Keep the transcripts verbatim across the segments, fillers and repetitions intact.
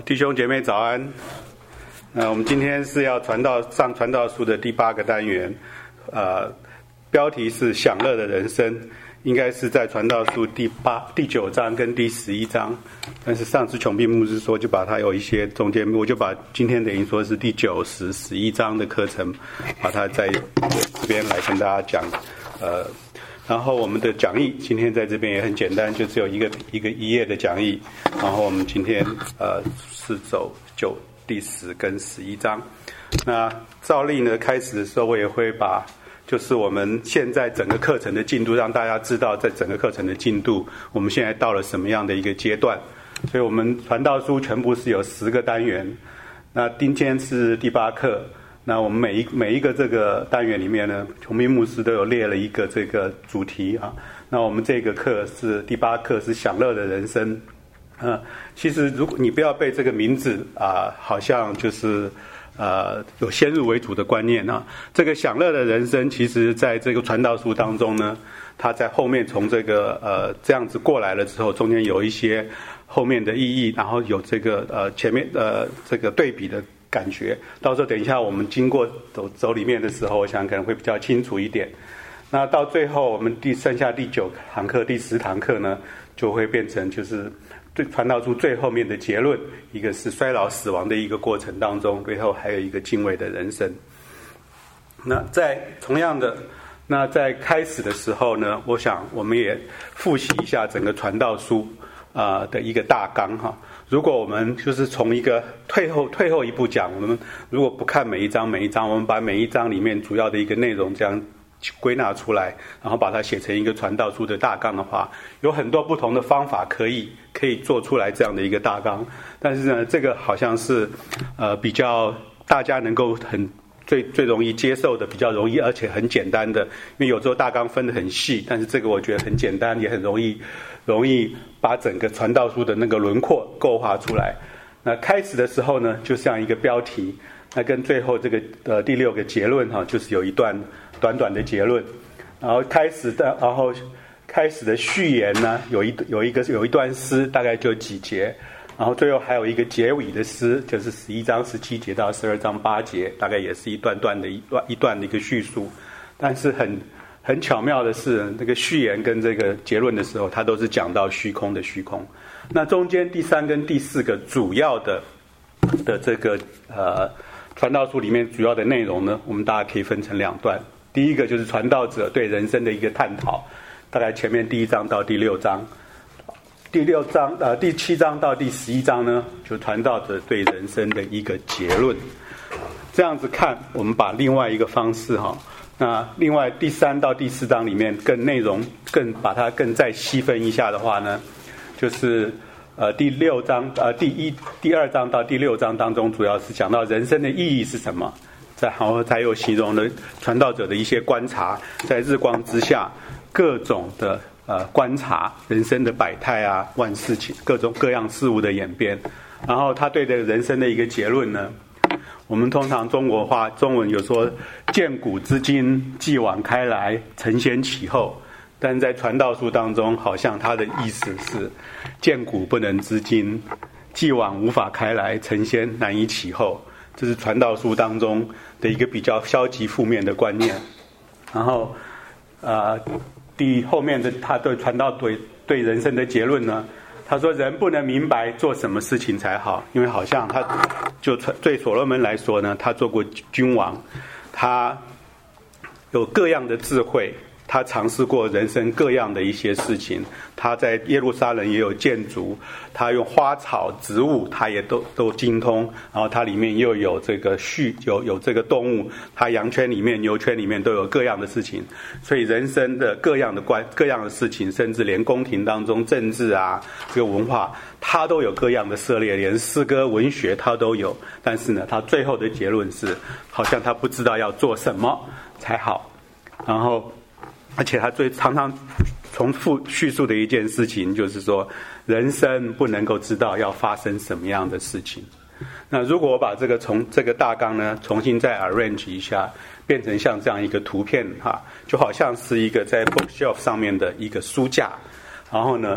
弟兄姐妹早安。那我们今天是要传道上传道书的第八个单元，呃，标题是享乐的人生，应该是在传道书第八、第九章跟第十一章。但是上次琼碧牧师说，就把它有一些中间，我就把今天等于说是第九、十、十一章的课程，把它在这边来跟大家讲，呃。然后我们的讲义今天在这边也很简单，就只有一个一个一页的讲义。然后我们今天呃是走九第十跟十一章。那照例呢，开始的时候我也会把就是我们现在整个课程的进度，让大家知道在整个课程的进度，我们现在到了什么样的一个阶段。所以我们传道书全部是有十个单元。那今天是第八课。那我们每一每一个这个单元里面呢，琼碧牧师都有列了一个这个主题啊。那我们这个课是第八课，是享乐的人生。嗯、呃，其实如果你不要被这个名字啊、呃，好像就是呃有先入为主的观念啊。这个享乐的人生，其实在这个传道书当中呢，它在后面从这个呃这样子过来了之后，中间有一些后面的意义，然后有这个呃前面呃这个对比的感觉，到时候等一下我们经过走走里面的时候，我想可能会比较清楚一点。那到最后我们第剩下第九堂课、第十堂课呢，就会变成就是对传道书最后面的结论，一个是衰老死亡的一个过程当中，最后还有一个敬畏的人生。那在同样的，那在开始的时候呢，我想我们也复习一下整个传道书啊、呃、的一个大纲哈。如果我们就是从一个退后退后一步讲，我们如果不看每一章每一章，我们把每一章里面主要的一个内容这样归纳出来，然后把它写成一个传道书的大纲的话，有很多不同的方法可以可以做出来这样的一个大纲。但是呢，这个好像是呃比较大家能够很最最容易接受的，比较容易而且很简单的。因为有时候大纲分得很细，但是这个我觉得很简单，也很容易容易把整个传道书的那个轮廓构画出来。那开始的时候呢，就像一个标题，那跟最后这个呃第六个结论哈，就是有一段短短的结论。然后开始的，然后开始的序言呢，有一有一个有一段诗，大概就几节。然后最后还有一个结尾的诗，就是十一章十七节到十二章八节，大概也是一段段的一段一段的一个叙述。但是很很巧妙的是，这个序言跟这个结论的时候，它都是讲到虚空的虚空。那中间第三跟第四个主要的的这个呃传道书里面主要的内容呢，我们大家可以分成两段。第一个就是传道者对人生的一个探讨，大概前面第一章到第六章。第六章呃第七章到第十一章呢，就传道者对人生的一个结论。这样子看，我们把另外一个方式哈，那另外第三到第四章里面更内容更把它更再细分一下的话呢，就是呃第六章呃第一第二章到第六章当中，主要是讲到人生的意义是什么，然后才有形容了传道者的一些观察，在日光之下各种的呃观察人生的百态啊，万事情各种各样事物的演变。然后他对这个人生的一个结论呢，我们通常中国话中文有说见古知今，继往开来，承先启后。但在传道书当中，好像他的意思是见古不能知今，继往无法开来，承先难以启后。这是传道书当中的一个比较消极负面的观念。然后呃第后面的他对传道对对人生的结论呢，他说人不能明白做什么事情才好，因为好像他就对所罗门来说呢，他做过君王，他有各样的智慧，他尝试过人生各样的一些事情，他在耶路撒冷也有建筑，他用花草植物他也都都精通，然后他里面又有这个畜有有这个动物，他羊圈里面牛圈里面都有各样的事情。所以人生的各样的关各样的事情，甚至连宫廷当中政治啊这个文化，他都有各样的涉猎，连诗歌文学他都有。但是呢，他最后的结论是好像他不知道要做什么才好。然后而且他最常常重复叙述的一件事情，就是说人生不能够知道要发生什么样的事情。那如果我把这个从这个大纲呢重新再 arrange 一下，变成像这样一个图片哈，就好像是一个在 bookshelf 上面的一个书架，然后呢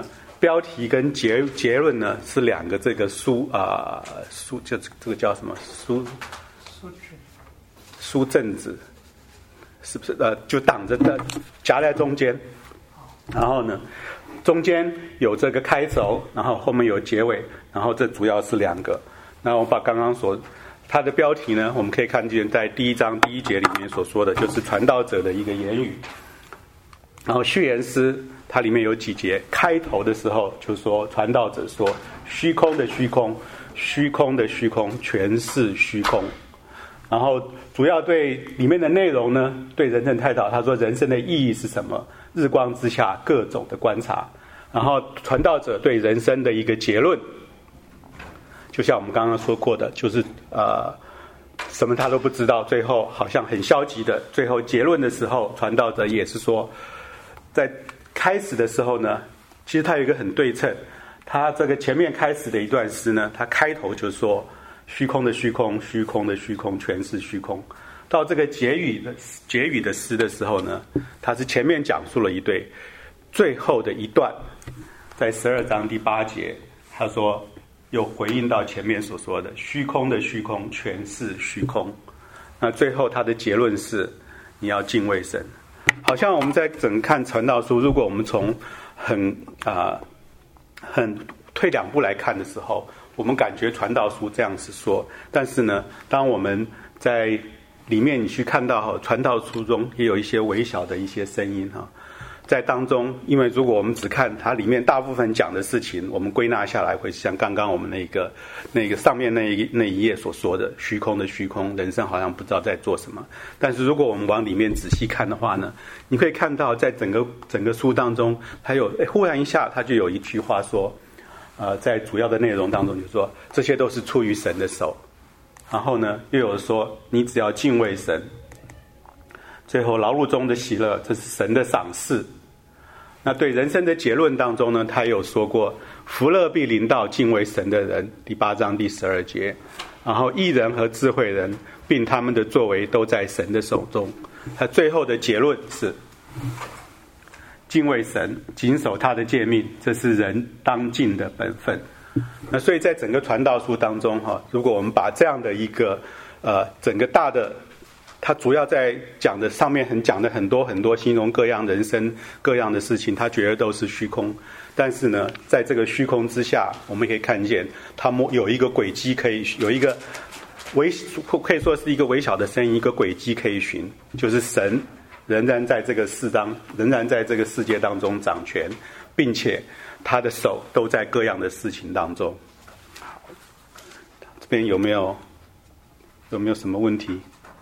标题跟结结论呢是两个这个书啊、呃、书就这个叫什么书书书正子，是不是呃就挡着的夹在中间，然后呢中间有这个开头，然后后面有结尾，然后这主要是两个。那我把刚刚所它的标题呢，我们可以看见在第一章第一节里面所说的就是传道者的一个言语。然后序言诗它里面有几节，开头的时候就说传道者说虚空的虚空，虚空的虚空，全是虚空。然后主要对里面的内容呢，对人生探讨，他说人生的意义是什么？日光之下各种的观察。然后传道者对人生的一个结论，就像我们刚刚说过的，就是呃什么他都不知道，最后好像很消极的，最后结论的时候，传道者也是说，在开始的时候呢，其实他有一个很对称，他这个前面开始的一段诗呢，他开头就说虚空的虚空，虚空的虚空，全是虚空。到这个结语的结语的诗的时候呢，他是前面讲述了一对，最后的一段，在十二章第八节，他说又回应到前面所说的虚空的虚空，全是虚空。那最后他的结论是你要敬畏神。好像我们在整看传道书，如果我们从很啊、呃、很退两步来看的时候，我们感觉传道书这样子说，但是呢，当我们在里面你去看到传道书中也有一些微小的一些声音哈，在当中，因为如果我们只看它里面大部分讲的事情，我们归纳下来会像刚刚我们那个那个上面那一那一页所说的虚空的虚空，人生好像不知道在做什么。但是如果我们往里面仔细看的话呢，你可以看到在整个整个书当中，它有忽然一下它就有一句话说，呃，在主要的内容当中就说这些都是出于神的手。然后呢，又有说你只要敬畏神，最后劳碌中的喜乐，这是神的赏赐。那对人生的结论当中呢，他有说过福乐必临到敬畏神的人，第八章第十二节。然后义人和智慧人并他们的作为都在神的手中。他最后的结论是敬畏神，谨守他的诫命，这是人当尽的本分。那所以在整个传道书当中哈，如果我们把这样的一个呃整个大的，它主要在讲的上面很讲的很多很多形容各样人生各样的事情，它觉得都是虚空。但是呢，在这个虚空之下，我们可以看见它有一个轨迹可以有一个微可以说是一个微小的声音，一个轨迹可以寻，就是神仍然在这个世当仍然在这个世界当中掌权，并且他的手都在各样的事情当中。好，这边有没有有没有什么问题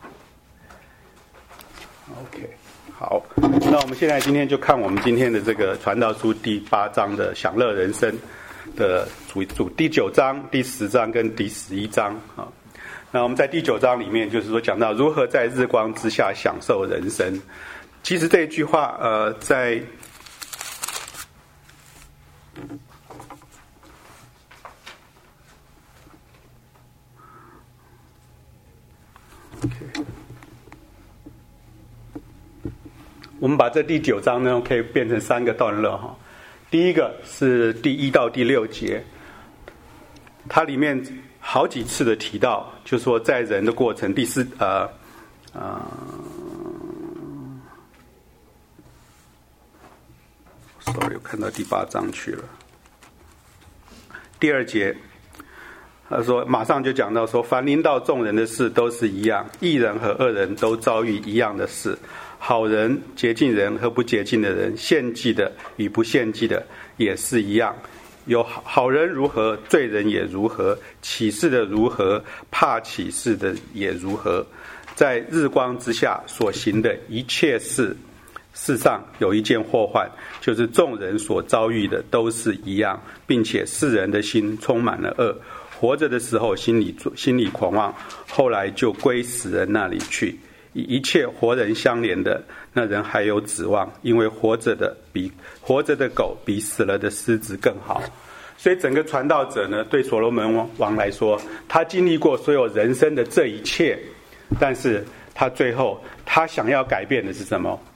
？OK， 好，那我们现在今天就看我们今天的这个传道书第八章的享乐人生的主主第九章、第十章跟第十一章啊。那我们在第九章里面就是说讲到如何在日光之下享受人生。其实这一句话呃在Okay. 我们把这第九章呢可以变成三个段落哈。第一个是第一到第六节，它里面好几次的提到，就是说在人的过程，第四呃呃 ，sorry， 我看到第八章去了。第二节。他说马上就讲到说，凡临到众人的事都是一样，义人和恶人都遭遇一样的事，好人洁净人和不洁净的人，献祭的与不献祭的也是一样，有好人如何，罪人也如何，起誓的如何，怕起誓的也如何，在日光之下所行的一切事，世上有一件祸患，就是众人所遭遇的都是一样，并且世人的心充满了恶，活着的时候心里心里狂妄，后来就归死人那里去。与一切活人相连的，那人还有指望，因为活着的比活着的狗比死了的狮子更好。所以整个传道者呢，对所罗门王来说，他经历过所有人生的这一切，但是他最后他想要改变的是什么？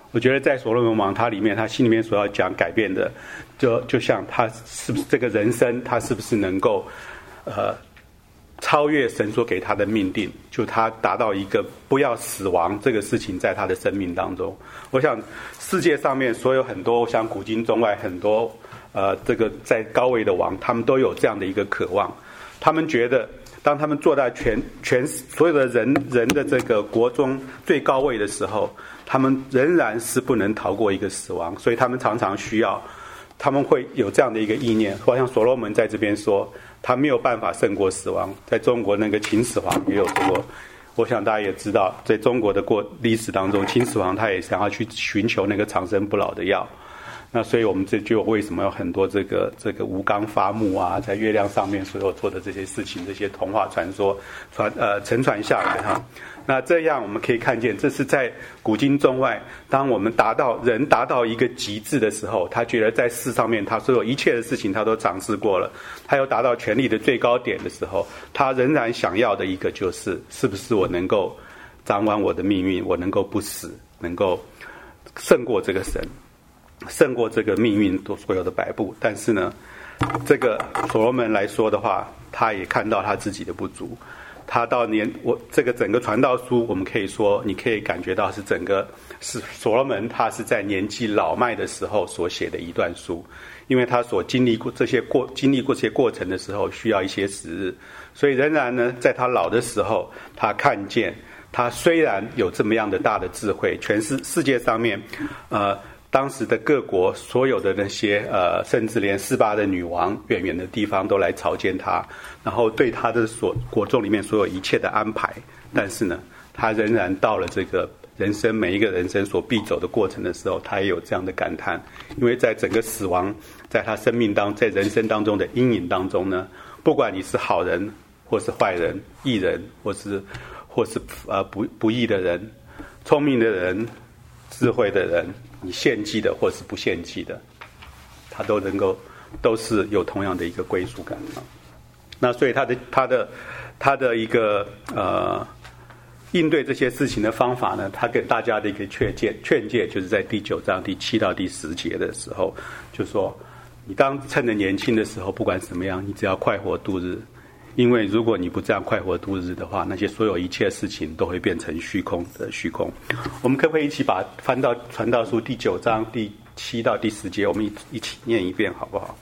我觉得在所罗门王他里面，他心里面所要讲改变的，就就像他是不是这个人生，他是不是能够呃超越神所给他的命定，就他达到一个不要死亡这个事情在他的生命当中。我想世界上面所有很多像古今中外很多呃这个在高位的王，他们都有这样的一个渴望，他们觉得当他们坐在全全所有的人人的这个国中最高位的时候，他们仍然是不能逃过一个死亡，所以他们常常需要，他们会有这样的一个意念。好像所罗门在这边说，他没有办法胜过死亡。在中国那个秦始皇也有说过，我想大家也知道，在中国的过历史当中，秦始皇他也想要去寻求那个长生不老的药。那所以我们这就为什么有很多这个这个吴刚伐木啊，在月亮上面所有做的这些事情，这些童话传说传呃承传下来哈。那这样我们可以看见，这是在古今中外，当我们达到人达到一个极致的时候，他觉得在世上面他所有一切的事情他都尝试过了，他又达到权力的最高点的时候，他仍然想要的一个就是，是不是我能够掌管我的命运，我能够不死，能够胜过这个神，胜过这个命运所有的摆布。但是呢，这个所罗门来说的话，他也看到他自己的不足。他到年我这个整个传道书，我们可以说，你可以感觉到是整个是所罗门他是在年纪老迈的时候所写的一段书，因为他所经历过这些过经历过这些过程的时候，需要一些时日，所以仍然呢，在他老的时候，他看见他虽然有这么样的大的智慧，全世世界上面，呃。当时的各国所有的那些呃，甚至连斯巴的女王远远的地方都来朝见他，然后对他的所国中里面所有一切的安排，但是呢，他仍然到了这个人生每一个人生所必走的过程的时候，他也有这样的感叹，因为在整个死亡在他生命当在人生当中的阴影当中呢，不管你是好人或是坏人，义人或是或是呃不不义的人，聪明的人，智慧的人，你献祭的或是不献祭的，他都能够都是有同样的一个归属感啊。那所以他的他的他的一个呃应对这些事情的方法呢，他给大家的一个劝诫劝诫，就是在第九章第七到第十节的时候，就说你当趁着年轻的时候，不管怎么样，你只要快活度日。因为如果你不这样快活度日的话，那些所有一切事情都会变成虚空的虚空。我们可不可以一起把翻到传道书第九章第七到第十节，我们一一起念一遍好不好？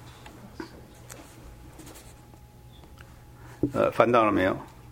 呃，翻到了没有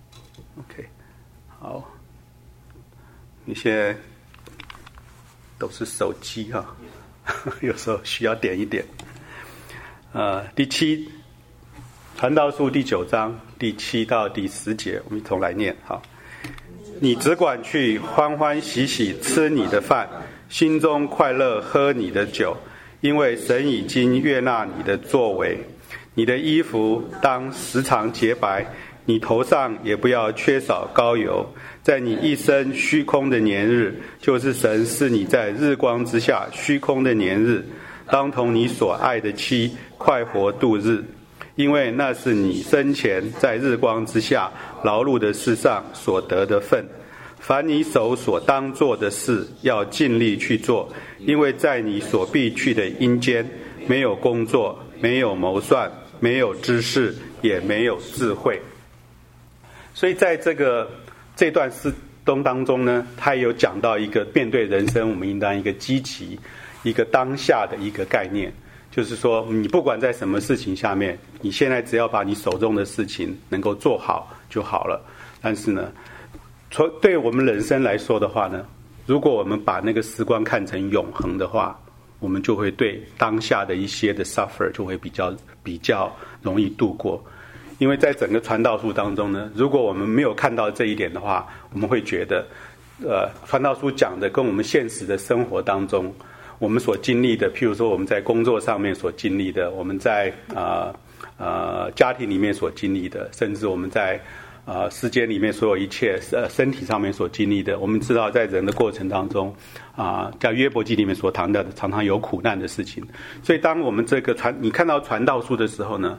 ？OK， 好。你现在都是手机哈，有时候需要点一点。呃，第七。传道书第九章第七到第十节，我们一同来念。好，你只管去欢欢喜喜吃你的饭，心中快乐喝你的酒，因为神已经悦纳你的作为。你的衣服当时常洁白，你头上也不要缺少膏油。在你一生虚空的年日，就是神是你在日光之下虚空的年日，当同你所爱的妻快活度日。因为那是你生前在日光之下劳碌的事上所得的份。凡你手所当做的事，要尽力去做，因为在你所必去的阴间，没有工作，没有谋算，没有知识，也没有智慧。所以在这个这段诗东当中呢，他也有讲到一个面对人生，我们应当一个积极、一个当下的一个概念。就是说，你不管在什么事情下面，你现在只要把你手中的事情能够做好就好了。但是呢，对我们人生来说的话呢，如果我们把那个时光看成永恒的话，我们就会对当下的一些的 suffer 就会比较比较容易度过。因为在整个传道书当中呢，如果我们没有看到这一点的话，我们会觉得，呃，传道书讲的跟我们现实的生活当中。我们所经历的，譬如说我们在工作上面所经历的，我们在呃呃家庭里面所经历的，甚至我们在呃世间里面所有一切呃身体上面所经历的，我们知道在人的过程当中啊、呃，在约伯记里面所谈的，常常有苦难的事情。所以当我们这个传你看到传道书的时候呢，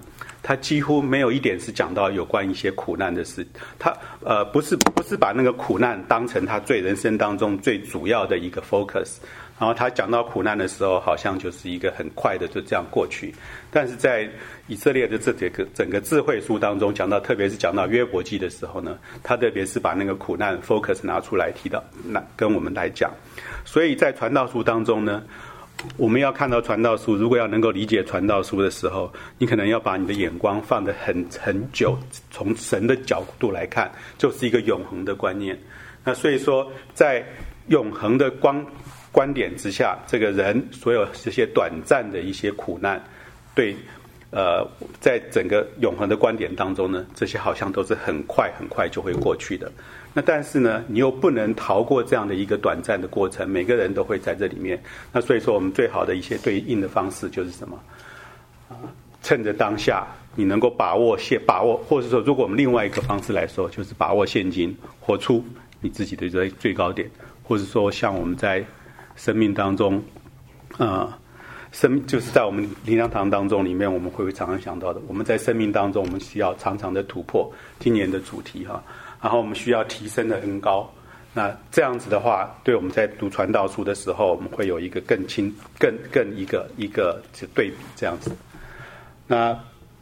他几乎没有一点是讲到有关一些苦难的事。他呃不是不是把那个苦难当成他最人生当中最主要的一个 focus。然后他讲到苦难的时候，好像就是一个很快的就这样过去。但是在以色列的这整个整个智慧书当中讲到，特别是讲到约伯记的时候呢，他特别是把那个苦难 focus 拿出来提到，那跟我们来讲。所以在传道书当中呢，我们要看到传道书，如果要能够理解传道书的时候，你可能要把你的眼光放得很很久，从神的角度来看，就是一个永恒的观念。那所以说，在永恒的光观点之下，这个人所有这些短暂的一些苦难，对，呃，在整个永恒的观点当中呢，这些好像都是很快很快就会过去的。那但是呢，你又不能逃过这样的一个短暂的过程，每个人都会在这里面。那所以说，我们最好的一些对应的方式就是什么？啊，趁着当下，你能够把握现把握，或者说，如果我们另外一个方式来说，就是把握现今，活出你自己的最最高点，或者说像我们在生命当中，啊、呃，生就是在我们灵粮堂当中里面，我们会常常想到的，我们在生命当中，我们需要常常的突破。今年的主题哈。然后我们需要提升的恩膏，那这样子的话，对我们在读传道书的时候，我们会有一个更清、更更一个一个对比这样子。那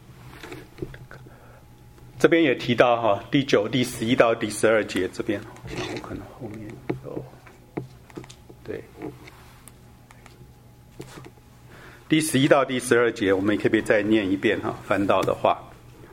这边也提到哈，第九、第十一到第十二节这边，我可能后面有对第十一到第十二节，我们也可以再念一遍哈，翻到的话。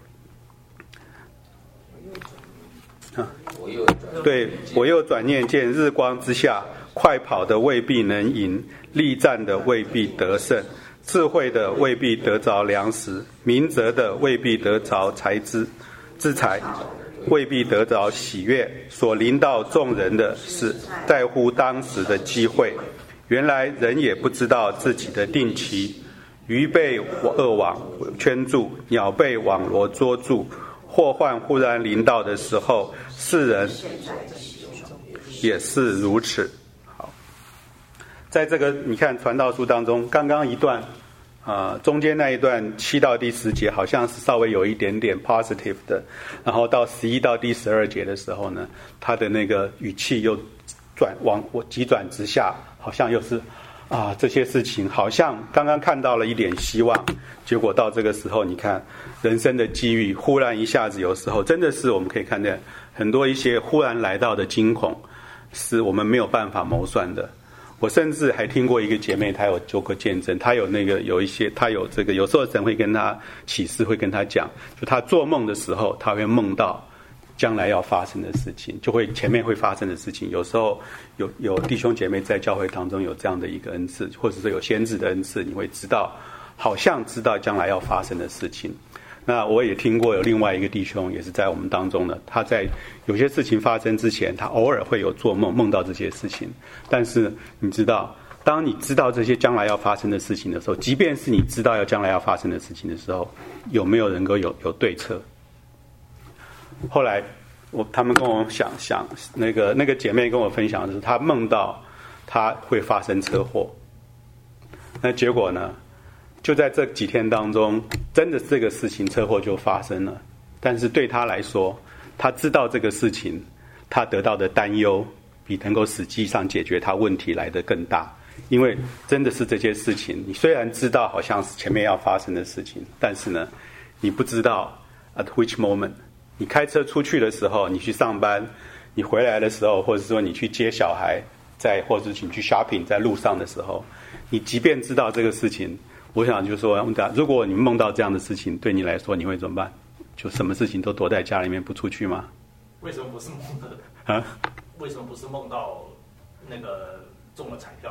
对，我又转念见日光之下，快跑的未必能赢，力战的未必得胜，智慧的未必得着粮食，明哲的未必得着财资资财，未必得着喜悦。所临到众人的是在乎当时的机会。原来人也不知道自己的定期，鱼被恶网圈住，鸟被网罗捉住。祸患忽然临到的时候，世人也是如此。好，在这个你看传道书当中，刚刚一段啊、呃，中间那一段七到第十节好像是稍微有一点点 positive 的，然后到十一到第十二节的时候呢，他的那个语气又转往我急转直下，好像又是啊这些事情好像刚刚看到了一点希望，结果到这个时候，你看人生的机遇忽然一下子，有时候真的是我们可以看见很多一些忽然来到的惊恐，是我们没有办法谋算的。我甚至还听过一个姐妹，她有做过见证，她有那个有一些，她有这个，有时候神会跟她启示，会跟她讲，就她做梦的时候，她会梦到将来要发生的事情，就会前面会发生的事情。有时候有有弟兄姐妹在教会当中有这样的一个恩赐，或者是有先知的恩赐，你会知道，好像知道将来要发生的事情。那我也听过有另外一个弟兄也是在我们当中的，他在有些事情发生之前，他偶尔会有做梦，梦到这些事情。但是你知道，当你知道这些将来要发生的事情的时候，即便是你知道要将来要发生的事情的时候，有没有能够有有对策？后来我他们跟我想想，那个那个姐妹跟我分享的是，她梦到她会发生车祸，那结果呢？就在这几天当中，真的这个事情车祸就发生了。但是对他来说，他知道这个事情，他得到的担忧比能够实际上解决他问题来得更大。因为真的是这些事情，你虽然知道好像是前面要发生的事情，但是呢，你不知道 at which moment。你开车出去的时候，你去上班，你回来的时候，或者说你去接小孩，在或者是你去 shopping 在路上的时候，你即便知道这个事情。我想就是说，如果你梦到这样的事情，对你来说你会怎么办？就什么事情都躲在家里面不出去吗？ 为什么不是梦的？ 啊？ 为什么不是梦到那个中了彩票？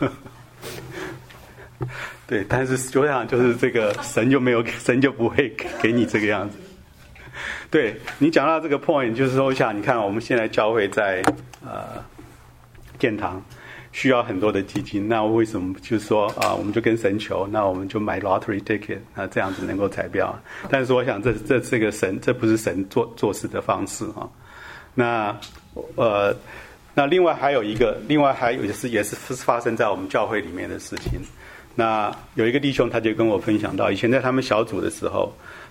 对，但是我想就是这个神就没有，神就不会给你这个样子。对，你讲到这个 point， 就是说，像你看我们现在教会在呃建堂。需要很多的基金，那为什么就是说啊，我们就跟神求，那我们就买 lottery ticket， 那这样子能够彩票。但是我想这这这个神，这不是神做做事的方式哈。那呃，那另外还有一个，另外还有也是也是发生在我们教会里面的事情。那有一个弟兄他就跟我分享到，以前在他们小组的时候，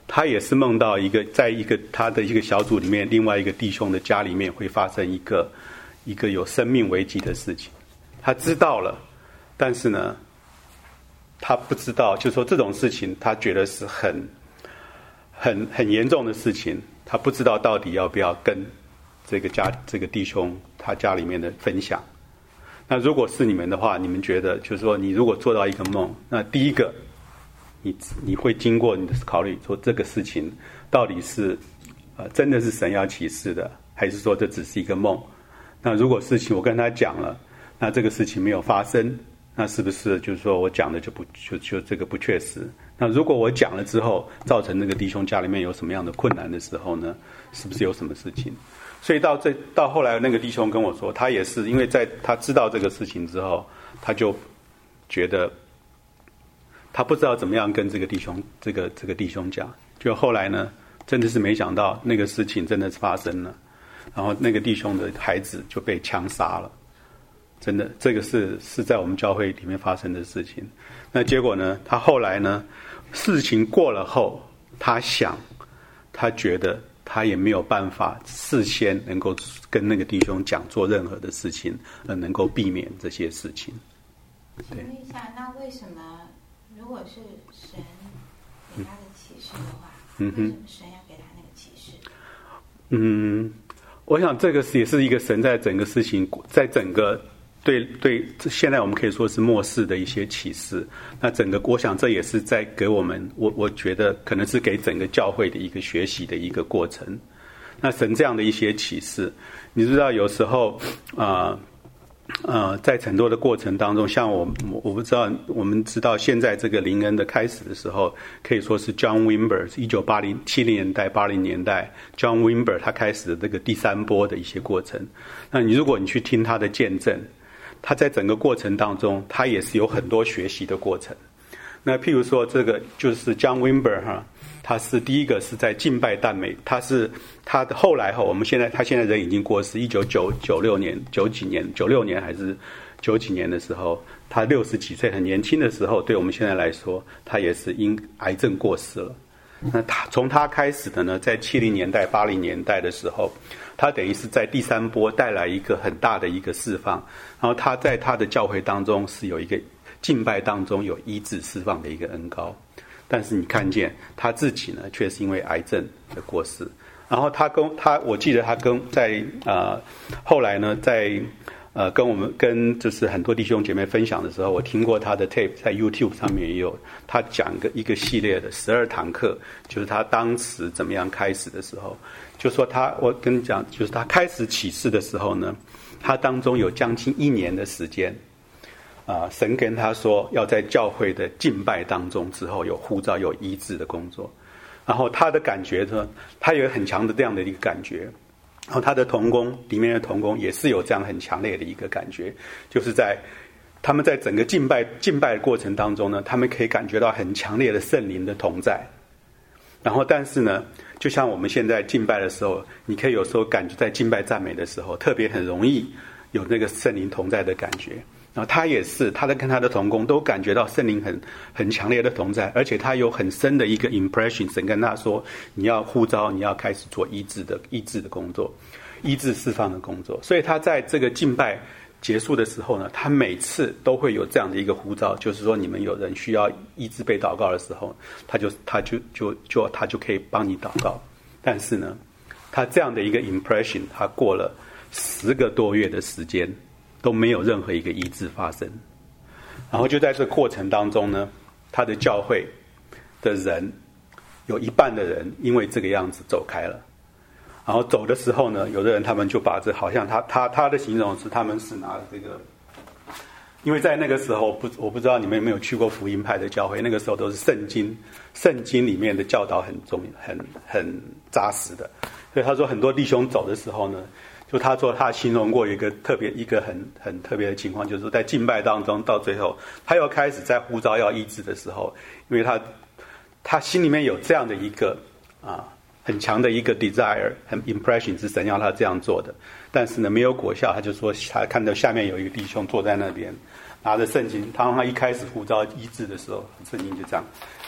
他也是梦到一个，在一个他的一个小组里面，另外一个弟兄的家里面会发生一个一个有生命危机的事情。他知道了，但是呢，他不知道，就是说这种事情，他觉得是很很很严重的事情，他不知道到底要不要跟这个家这个弟兄他家里面的分享。那如果是你们的话，你们觉得就是说，你如果做到一个梦，那第一个，你你会经过你的考虑，说这个事情到底是呃真的是神要启示的，还是说这只是一个梦？那如果事情我跟他讲了，那这个事情没有发生，那是不是就是说我讲的就不就就这个不确实？那如果我讲了之后，造成那个弟兄家里面有什么样的困难的时候呢？是不是有什么事情？所以到这到后来，那个弟兄跟我说，他也是因为在他知道这个事情之后，他就觉得他不知道怎么样跟这个弟兄这个这个弟兄讲。就后来呢，真的是没想到那个事情真的是发生了，然后那个弟兄的孩子就被枪杀了。真的，这个是是在我们教会里面发生的事情。那结果呢，他后来呢，事情过了后，他想，他觉得他也没有办法事先能够跟那个弟兄讲做任何的事情，而能够避免这些事情。 请问一下，那为什么如果是神给他的启示的话，嗯、为什么神要给他那个启示？ 嗯，我想这个也是一个神在整个事情，在整个对对，现在我们可以说是末世的一些启示。那整个，我想这也是在给我们，我我觉得可能是给整个教会的一个学习的一个过程。那神这样的一些启示，你知道有时候啊呃, 呃，在很多的过程当中，像我我不知道，我们知道现在这个灵恩的开始的时候，可以说是 John Wimber 一九八零七零年代八零年代 John Wimber 他开始的这个第三波的一些过程。那你如果你去听他的见证，他在整个过程当中，他也是有很多学习的过程。那譬如说，这个就是 John Wimber 哈，他是第一个是在敬拜赞美，他是他的后来后，我们现在他现在人已经过世，一九九九六年九几年九六年还是九几年的时候，他六十几岁很年轻的时候，对我们现在来说，他也是因癌症过世了。那他从他开始的呢，在七零年代八零年代的时候，他等于是在第三波带来一个很大的一个释放，然后他在他的教会当中是有一个敬拜当中有医治释放的一个恩膏，但是你看见他自己呢，却是因为癌症的过世。然后他跟他，我记得他跟在呃后来呢，在呃跟我们跟就是很多弟兄姐妹分享的时候，我听过他的 tape， 在 YouTube 上面也有，他讲一个一个系列的十二堂课，就是他当时怎么样开始的时候，就说他我跟你讲，就是他开始启示的时候呢，他当中有将近一年的时间。啊、呃，神跟他说，要在教会的敬拜当中之后有呼召、有医治的工作。然后他的感觉呢，他有很强的这样的一个感觉。然后他的同工里面的同工也是有这样很强烈的一个感觉，就是在他们在整个敬拜敬拜的过程当中呢，他们可以感觉到很强烈的圣灵的同在。然后，但是呢，就像我们现在敬拜的时候，你可以有时候感觉在敬拜赞美的时候，特别很容易有那个圣灵同在的感觉。然后他也是，他在跟他的同工都感觉到圣灵很很强烈的同在，而且他有很深的一个 impression， 神跟他说，你要呼召，你要开始做医治的医治的工作，医治释放的工作。所以他在这个敬拜结束的时候呢，他每次都会有这样的一个呼召，就是说你们有人需要医治被祷告的时候，他就他就就就他就可以帮你祷告。但是呢，他这样的一个 impression， 他过了十个多月的时间。都没有任何一个医治发生，然后就在这个过程当中呢，他的教会的人有一半的人因为这个样子走开了，然后走的时候呢，有的人他们就把这好像他他他的形容是他们是拿了这个，因为在那个时候不我不知道你们有没有去过福音派的教会，那个时候都是圣经圣经里面的教导很重很很扎实的，所以他说很多弟兄走的时候呢。就他说，他形容过一个特别一个很很特别的情况，就是说在敬拜当中，到最后他又开始在呼召要医治的时候，因为他他心里面有这样的一个啊很强的一个 desire， 很 impression 是神要他这样做的，但是呢没有果效，他就说他看到下面有一个弟兄坐在那边拿着圣经，当他一开始呼召医治的时候，圣经就这样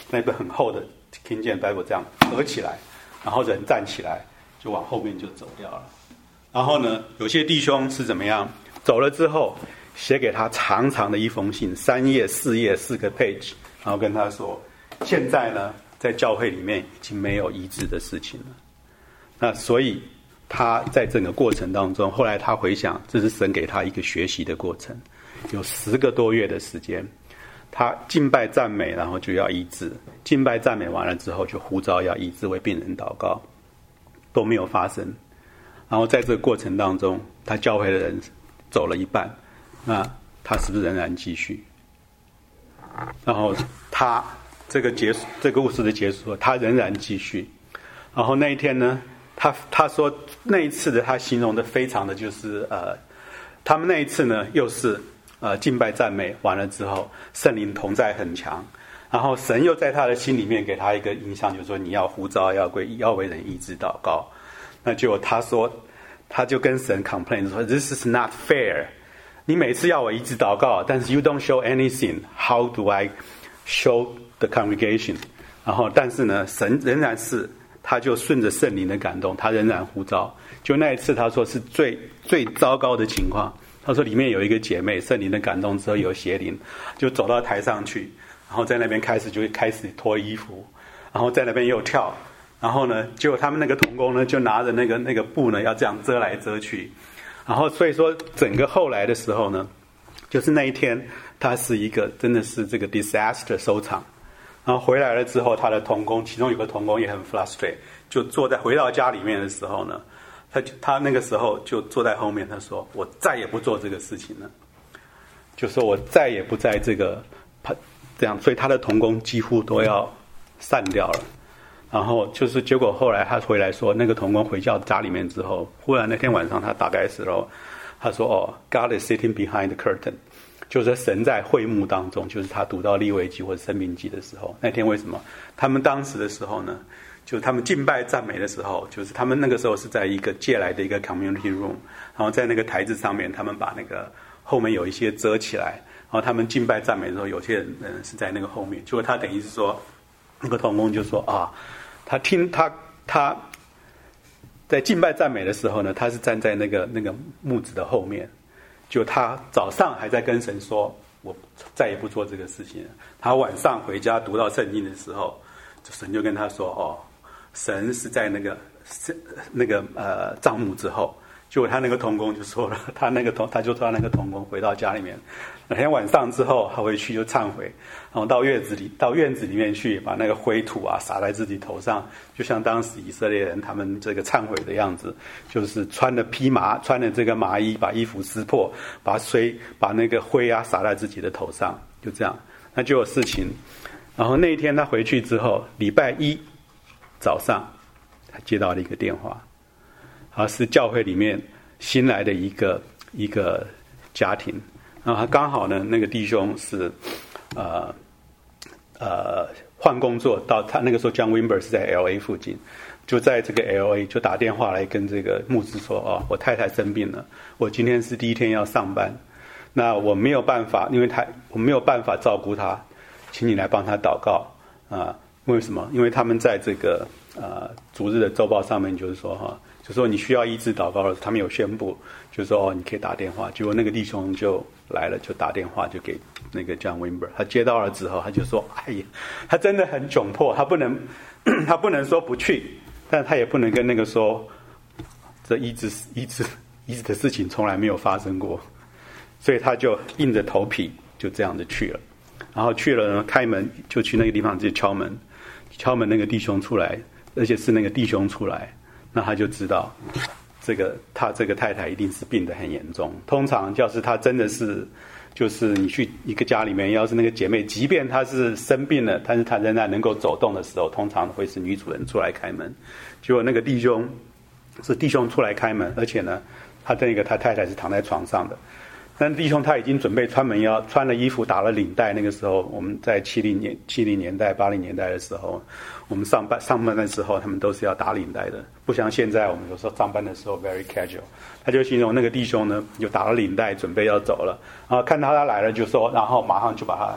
那本很厚的 King James Bible 这样合起来，然后人站起来就往后面就走掉了。然后呢，有些弟兄是怎么样？走了之后，写给他长长的一封信，三页、四页、四个 page， 然后跟他说，现在呢，在教会里面已经没有医治的事情了。那所以他在整个过程当中，后来他回想，这是神给他一个学习的过程，有十个多月的时间，他敬拜赞美，然后就要医治，敬拜赞美完了之后，就呼召要医治，为病人祷告，都没有发生。然后在这个过程当中，他教会的人走了一半，那他是不是仍然继续？然后他这个结束，这个故事的结束，他仍然继续。然后那一天呢，他他说那一次的他形容的非常的就是呃，他们那一次呢又是呃敬拜赞美完了之后，圣灵同在很强，然后神又在他的心里面给他一个印象，就是说你要呼召，要归要为人医治祷告。那结果他说，他就跟神 complain 说 ，This is not fair。你每次要我医治祷告，但是 you don't show anything. How do I show the congregation？ 然后，但是呢，神仍然是，他就顺着圣灵的感动，他仍然呼召。就那一次，他说是最最糟糕的情况。他说里面有一个姐妹，圣灵的感动之后有邪灵，就走到台上去，然后在那边开始就开始脱衣服，然后在那边又跳。然后呢，结果他们那个同工呢，就拿着那个那个布呢，要这样遮来遮去。然后所以说，整个后来的时候呢，就是那一天，他是一个真的是这个 disaster 收场。然后回来了之后，他的同工，其中有个同工也很 frustrate， 就坐在回到家里面的时候呢，他他那个时候就坐在后面，他说：“我再也不做这个事情了。”就说我再也不在这个这样，所以他的同工几乎都要散掉了。然后就是结果后来他回来说，那个同工回到家里面之后，忽然那天晚上他打开的时候，他说：“哦 ，God is sitting behind the curtain。”就是神在会幕当中，就是他读到利未记或者申命记的时候，那天为什么他们当时的时候呢？就是他们敬拜赞美的时候，就是他们那个时候是在一个借来的一个 community room， 然后在那个台子上面，他们把那个后面有一些遮起来，然后他们敬拜赞美的时候，有些人是在那个后面。结果他等于是说，那个同工就说啊，他听他他在敬拜赞美的时候呢，他是站在那个那个木子的后面。就他早上还在跟神说，我再也不做这个事情了。他晚上回家读到圣经的时候，神就跟他说：“哦，神是在那个那个呃帐幕之后。”结果他那个同工就说了，他那个同他就说他那个同工回到家里面，那天晚上之后，他回去就忏悔，然后到院子里到院子里面去，把那个灰土啊撒在自己头上，就像当时以色列人他们这个忏悔的样子，就是穿了披麻，穿了这个麻衣，把衣服撕破，把水把那个灰啊撒在自己的头上，就这样，那就有事情。然后那一天他回去之后，礼拜一早上，他接到了一个电话。而是教会里面新来的一个一个家庭，然后他刚好呢，那个弟兄是呃呃换工作到他那个时候 John Wimber 是在 L A 附近，就在这个 L A 就打电话来跟这个牧师说：“哦，我太太生病了，我今天是第一天要上班，那我没有办法，因为他我没有办法照顾他，请你来帮他祷告啊、呃？为什么？因为他们在这个呃主日的周报上面就是说哈。”就说你需要医治祷告了，他们有宣布，就说哦，你可以打电话。结果那个弟兄就来了，就打电话就给那个 John Wimber， 他接到了之后，他就说：“哎呀，他真的很窘迫，他不能，他不能说不去，但他也不能跟那个说，这医治医治医治的事情从来没有发生过，所以他就硬着头皮就这样子去了。然后去了呢，开门就去那个地方就敲门，敲门那个弟兄出来，而且是那个弟兄出来。”那他就知道，这个他这个太太一定是病得很严重。通常要是他真的是，就是你去一个家里面，要是那个姐妹，即便她是生病了，但是她仍然能够走动的时候，通常会是女主人出来开门。结果那个弟兄是弟兄出来开门，而且呢，他那个他太太是躺在床上的。但弟兄他已经准备穿门腰，穿了衣服，打了领带。那个时候我们在七零年、七零年代、八零年代的时候，我们上班上班的时候，他们都是要打领带的，不像现在我们有时候上班的时候 very casual。他就形容那个弟兄呢，就打了领带，准备要走了，然后看到他来了，就说，然后马上就把他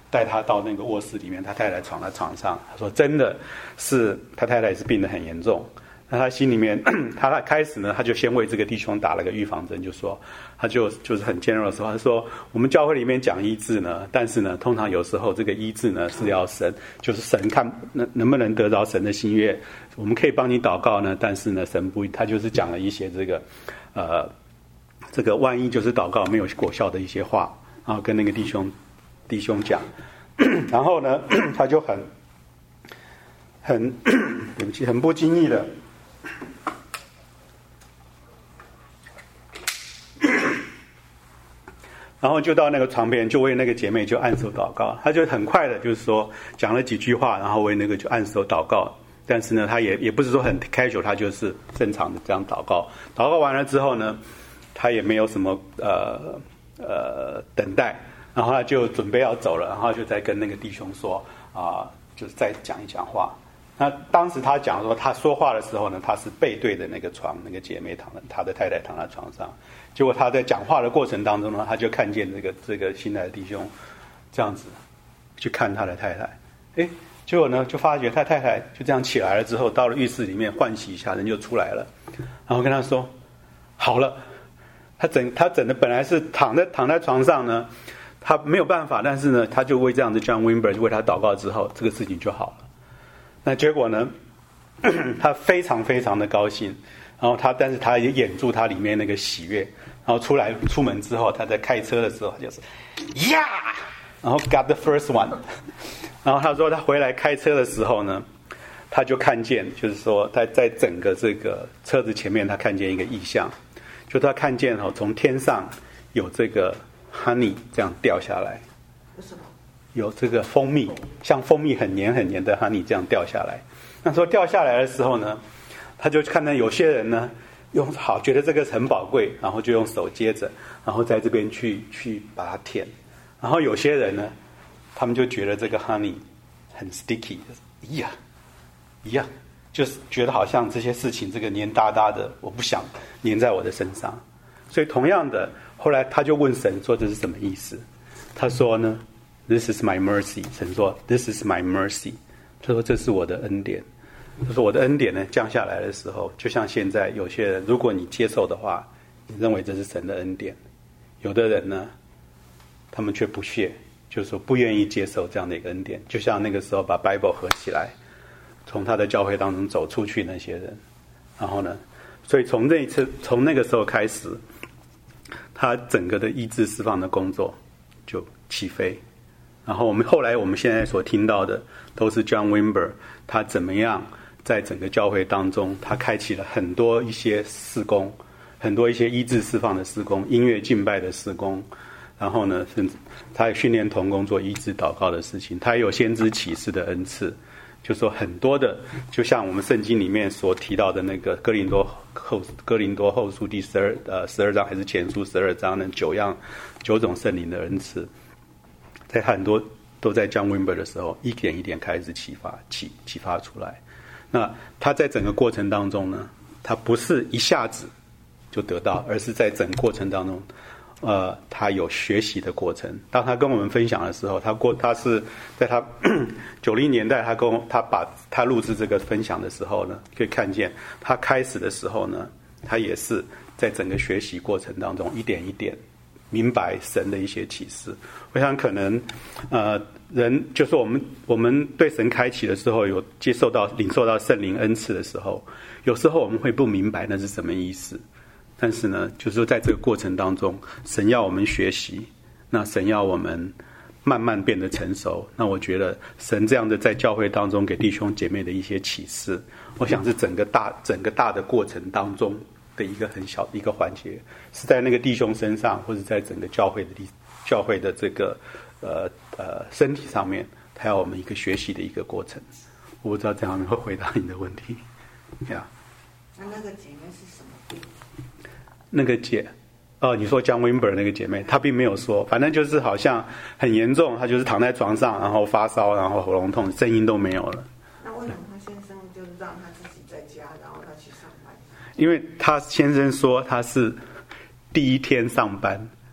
带他到那个卧室里面，他太太躺在床上，他说真的是他太太是病得很严重。那他心里面，他开始呢，他就先为这个弟兄打了个预防针，就说，他就就是很尖锐的时候，他说，我们教会里面讲医治呢，但是呢，通常有时候这个医治呢是要神，就是神看能能不能得着神的心悦，我们可以帮你祷告呢，但是呢，神不，他就是讲了一些这个，呃，这个万一就是祷告没有果效的一些话，然后跟那个弟兄弟兄讲，然后呢，他就很很对不起，很不经意的。然后就到那个床边，就为那个姐妹就按手祷告。他就很快的，就是说讲了几句话，然后为那个就按手祷告。但是呢，他也也不是说很 casual， 他就是正常的这样祷告。祷告完了之后呢，他也没有什么呃呃等待，然后他就准备要走了，然后就在跟那个弟兄说啊、呃，就是再讲一讲话。那当时他讲说，他说话的时候呢，他是背对着那个床，那个姐妹躺在，他的太太躺在床上。结果他在讲话的过程当中呢，他就看见这个这个新来的弟兄这样子去看他的太太，哎，结果呢就发觉他太太就这样起来了之后，到了浴室里面换洗一下，人就出来了，然后跟他说好了。他整他整的本来是躺在躺在床上呢，他没有办法，但是呢，他就为这样子 John Wimber 为他祷告之后，这个事情就好了。那结果呢，他非常非常的高兴，然后他但是他也掩住他里面那个喜悦，然后出来出门之后，他在开车的时候就是呀，然后 got the first one， 然后他说他回来开车的时候呢，他就看见就是说在在整个这个车子前面，他看见一个异象，就他看见哦，从天上有这个 honey 这样掉下来。 什么？ 有这个蜂蜜，像蜂蜜很黏很黏的 honey 这样掉下来。那时候掉下来的时候呢，他就看到有些人呢用好觉得这个很宝贵，然后就用手接着，然后在这边去去把它舔。然后有些人呢，他们就觉得这个 honey 很 sticky， 咦呀，咦呀，就是觉得好像这些事情这个黏哒哒的，我不想黏在我的身上。所以同样的，后来他就问神说这是什么意思？他说呢，This is my mercy。神说 This is my mercy。他说这是我的恩典。他说我的恩典呢降下来的时候，就像现在有些人，如果你接受的话，你认为这是神的恩典；有的人呢，他们却不屑，就是说不愿意接受这样的一个恩典。就像那个时候把 Bible 合起来，从他的教会当中走出去那些人，然后呢，所以从那一次从那个时候开始，他整个的医治释放的工作就起飞。然后我们后来我们现在所听到的都是 John Wimber 他怎么样在整个教会当中，他开启了很多一些事工，很多一些医治释放的事工，音乐敬拜的事工，然后呢，甚至他也训练同工做医治祷告的事情，他也有先知启示的恩赐。就说很多的，就像我们圣经里面所提到的那个哥林多后哥林多后书第十二呃十二章还是前书十二章呢，九样九种圣灵的恩赐。在很多都在 John Wimber 的时候，一点一点开始启发启启发出来。那他在整个过程当中呢，他不是一下子就得到，而是在整个过程当中，呃，他有学习的过程。当他跟我们分享的时候，他过他是在他九零年代，他跟他把他录制这个分享的时候呢，可以看见他开始的时候呢，他也是在整个学习过程当中一点一点明白神的一些启示。我想可能呃人就是我们我们对神开启的时候，有接受到领受到圣灵恩赐的时候，有时候我们会不明白那是什么意思。但是呢，就是说在这个过程当中，神要我们学习，那神要我们慢慢变得成熟。那我觉得神这样的在教会当中给弟兄姐妹的一些启示，我想是整个大整个大的过程当中的一个很小的一个环节，是在那个弟兄身上，或者在整个教会的教会的这个呃呃身体上面，他要我们一个学习的一个过程。我不知道这样能够回答你的问题。呀、 yeah. 那那个姐妹是什么病？ 那个姐，哦，你说 John Wimber 那个姐妹，她并没有说，反正就是好像很严重，她就是躺在床上，然后发烧，然后喉咙痛，声音都没有了。 那为什么她先生就是让她自己在家，然后她去上班？ 因为她先生说她是第一天上班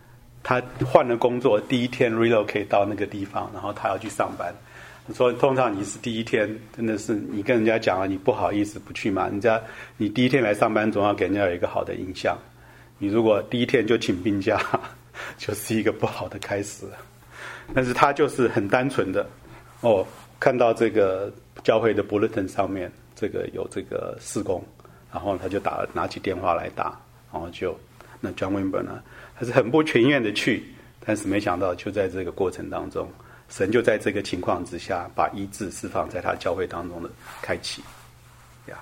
他换了工作，第一天 relocate 到那个地方，然后他要去上班。说通常你是第一天，真的是你跟人家讲了，你不好意思不去嘛？人家你第一天来上班，总要给人家有一个好的印象。你如果第一天就请病假，就是一个不好的开始。但是他就是很单纯的，哦，看到这个教会的 bulletin 上面这个有这个事工，然后他就打拿起电话来打，然后就那 John Wimber 呢，他是很不情愿的去，但是没想到就在这个过程当中。神就在这个情况之下，把医治释放在他教会当中的开启，呀。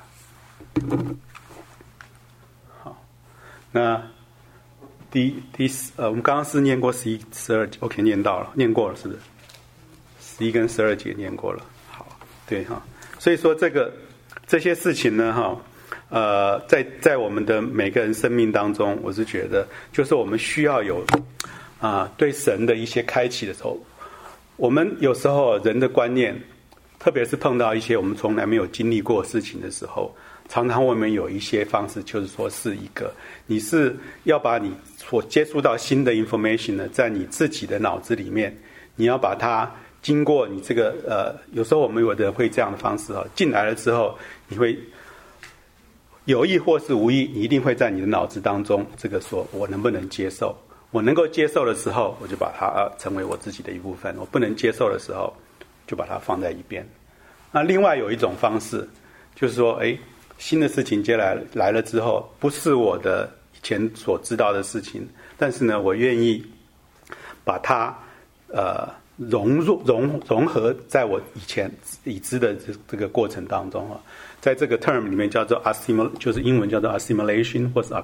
好，那第第呃，我们刚刚是念过十一、十二节 ，OK， 念到了，念过了，是不是？十一跟十二节念过了。好，对哈，所以说这个这些事情呢，哈，呃，在在我们的每个人生命当中，我是觉得，就是我们需要有啊、呃，对神的一些开启的时候。我们有时候人的观念，特别是碰到一些我们从来没有经历过的事情的时候，常常我们有一些方式，就是说是一个，你是要把你所接触到新的 information 呢，在你自己的脑子里面，你要把它经过你这个呃，有时候我们有的人会这样的方式啊，进来了之后，你会有意或是无意，你一定会在你的脑子当中，这个说我能不能接受。我能够接受的时候，我就把它、呃、成为我自己的一部分；我不能接受的时候，就把它放在一边。那另外有一种方式，就是说，哎，新的事情接来来了之后，不是我的以前所知道的事情，但是呢，我愿意把它呃融入融融合在我以前已知的这这个过程当中啊，在这个 term 里面叫做 assimil， 就是英文叫做 assimilation 或是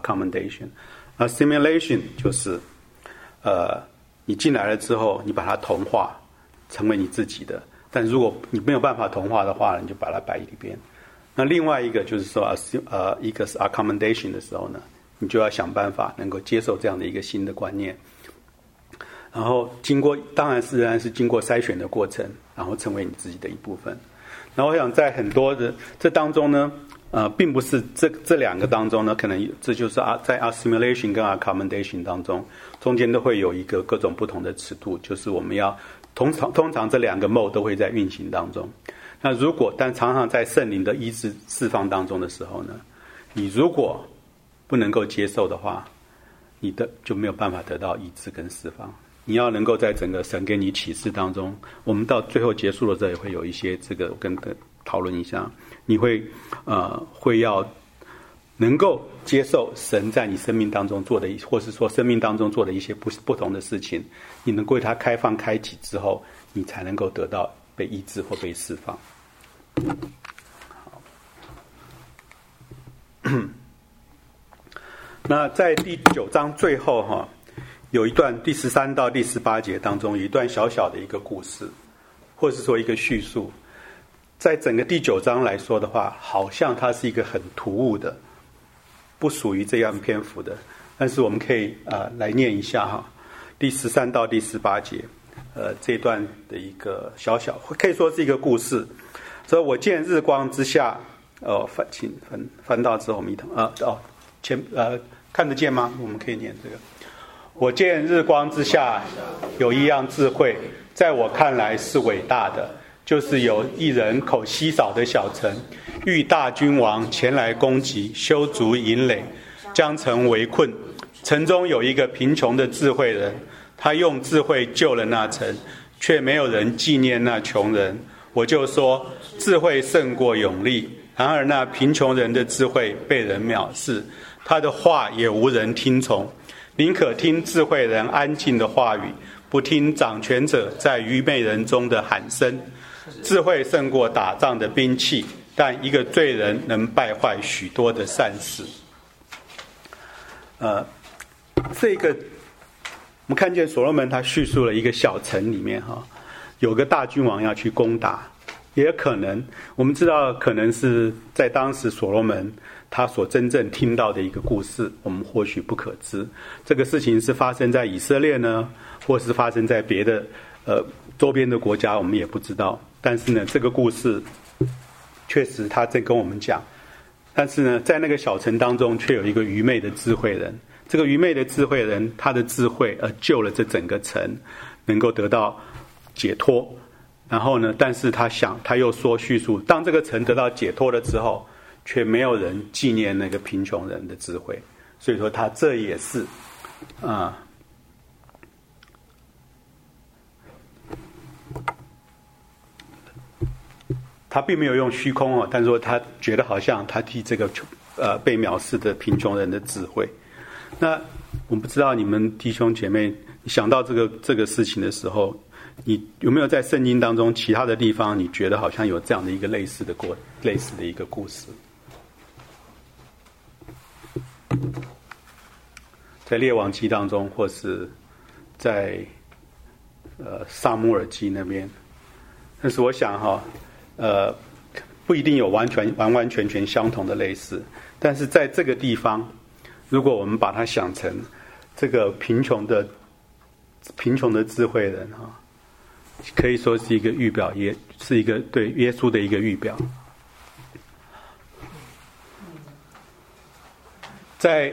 accommodation。assimilation 就是呃，你进来了之后，你把它同化，成为你自己的。但如果你没有办法同化的话，你就把它摆一边。那另外一个就是说，呃，一个是 accommodation 的时候呢，你就要想办法能够接受这样的一个新的观念，然后经过，当然是仍然是经过筛选的过程，然后成为你自己的一部分。然后我想在很多的这当中呢，呃，并不是这这两个当中呢，可能这就是啊，在 assimilation 跟 accommodation 当中，中间都会有一个各种不同的尺度，就是我们要通常通常这两个 mode 都会在运行当中。那如果但常常在圣灵的医治释放当中的时候呢，你如果不能够接受的话，你的就没有办法得到医治跟释放。你要能够在整个神给你启示当中，我们到最后结束的时候也会有一些这个跟讨论一下，你会呃会要能够接受神在你生命当中做的，或是说生命当中做的一些不不同的事情，你能够为它开放开启之后，你才能够得到被医治或被释放。好，那在第九章最后哈，有一段第十三到第十八节当中有一段小小的一个故事，或是说一个叙述。在整个第九章来说的话，好像它是一个很突兀的，不属于这样篇幅的。但是我们可以呃来念一下哈，第十三到第十八节，呃这段的一个小小，可以说是一个故事。所以我见日光之下，呃翻请翻翻到之后，我们一同啊哦前呃看得见吗？我们可以念这个。我见日光之下有一样智慧，在我看来是伟大的。就是有一人口稀少的小城，遇大君王前来攻击，修筑营垒，将城围困。城中有一个贫穷的智慧人，他用智慧救了那城，却没有人纪念那穷人。我就说，智慧胜过勇力。然而那贫穷人的智慧被人藐视，他的话也无人听从，宁可听智慧人安静的话语，不听掌权者在愚昧人中的喊声。智慧胜过打仗的兵器，但一个罪人能败坏许多的善事。呃，这个我们看见所罗门他叙述了一个小城里面哈，有个大君王要去攻打，也可能我们知道可能是在当时所罗门他所真正听到的一个故事，我们或许不可知。这个事情是发生在以色列呢，或是发生在别的呃周边的国家，我们也不知道。但是呢，这个故事确实他在跟我们讲，但是呢，在那个小城当中，却有一个愚昧的智慧人， 这个愚昧的智慧人，他的智慧而救了这整个城，能够得到解脱。然后呢，但是他想，他又说叙述，当这个城得到解脱了之后，却没有人纪念那个贫穷人的智慧。所以说，他这也是啊。他并没有用虚空哦，但是说他觉得好像他替这个呃被藐视的贫穷人的智慧。那我不知道你们弟兄姐妹想到这个这个事情的时候，你有没有在圣经当中其他的地方，你觉得好像有这样的一个类似的过类似的一个故事？在列王记当中，或是在呃撒母耳记那边。但是我想哈，呃，不一定有完全完完全全相同的类似，但是在这个地方，如果我们把它想成这个贫穷的贫穷的智慧人哈，可以说是一个预表，也是一个对耶稣的一个预表。在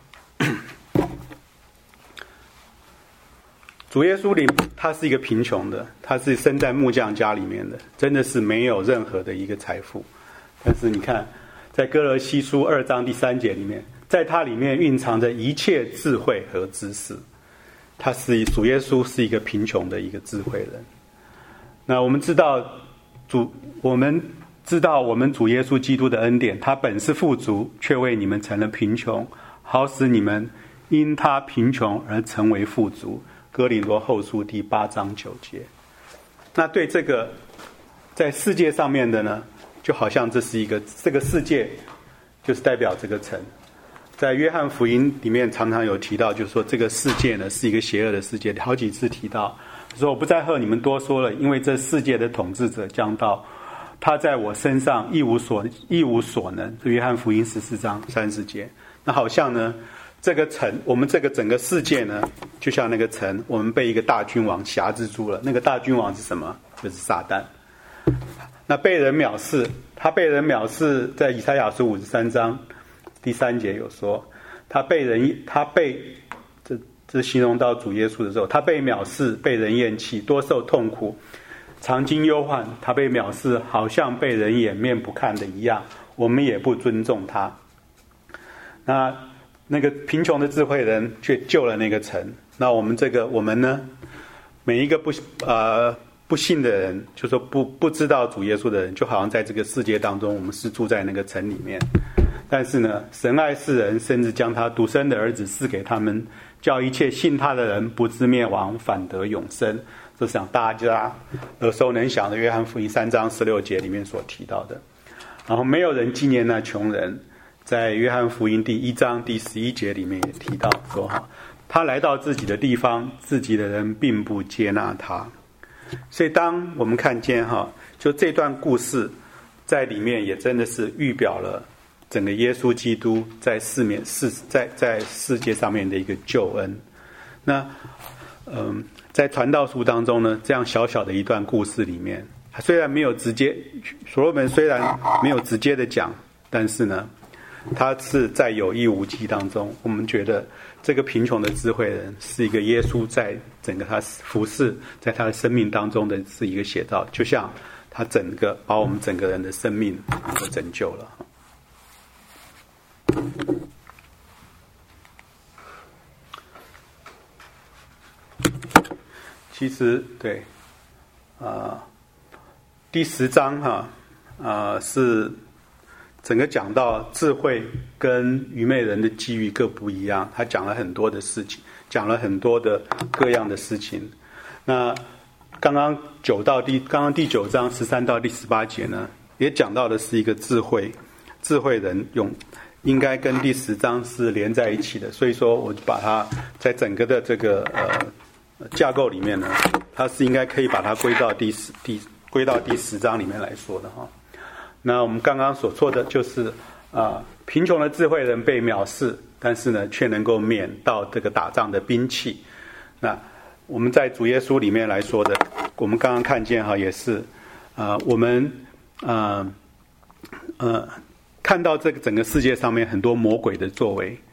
主耶稣里，他是一个贫穷的，他是生在木匠家里面的，真的是没有任何的一个财富。但是你看，在哥罗西书二章第三节里面，在他里面蕴藏着一切智慧和知识。他是主耶稣是一个贫穷的一个智慧人。那我们知道主，我们知道我们主耶稣基督的恩典，他本是富足，却为你们成了贫穷，好使你们因他贫穷而成为富足。哥林多后书第八章九节。那对这个在世界上面的呢，就好像这是一个这个世界就是代表这个城。在约翰福音里面常常有提到，就是说这个世界呢是一个邪恶的世界，好几次提到，说我不再和你们多说了，因为这世界的统治者将到，他在我身上一无所一无所能。约翰福音十四章三十节。那好像呢，这个城，我们这个整个世界呢，就像那个城，我们被一个大君王辖制住了。那个大君王是什么？就是撒旦。那被人藐视，他被人藐视，在以赛亚书五十三章第三节有说，他被人，他被这这形容到主耶稣的时候，他被藐视，被人厌弃，多受痛苦，常经忧患。他被藐视，好像被人掩面不看的一样，我们也不尊重他。那那个贫穷的智慧人却救了那个城。那我们这个我们呢，每一个不呃不信的人，就说不不知道主耶稣的人，就好像在这个世界当中，我们是住在那个城里面。但是呢，神爱世人，甚至将他独生的儿子赐给他们，叫一切信他的人不至灭亡，反得永生。这是讲大家耳熟能详的约翰福音三章十六节里面所提到的。然后没有人纪念那穷人。在约翰福音第一章第十一节里面也提到说，他来到自己的地方，自己的人并不接纳他。所以当我们看见哈，就这段故事在里面也真的是预表了整个耶稣基督在世面世在在世界上面的一个救恩。那嗯，在传道书当中呢，这样小小的一段故事里面，虽然没有直接，所罗门虽然没有直接的讲，但是呢，他是在有意无意当中，我们觉得这个贫穷的智慧人是一个耶稣在整个他服侍在他的生命当中的是一个写照，就像他整个把我们整个人的生命都拯救了。其实对啊、呃，第十章哈啊、呃、是整个讲到智慧跟愚昧人的机遇各不一样，他讲了很多的事情，讲了很多的各样的事情。那刚刚九到第刚刚第九章十三到第十八节呢，也讲到的是一个智慧智慧人用应该跟第十章是连在一起的，所以说我就把它在整个的这个呃架构里面呢，它是应该可以把它归到第十第归到第十章里面来说的哈。那我们刚刚所说的就是啊、呃，贫穷的智慧人被藐视，但是呢，却能够免到这个打仗的兵器。那我们在主耶稣里面来说的，我们刚刚看见哈，也是啊、呃，我们啊呃。呃看到这个整个世界上面很多魔鬼的作为，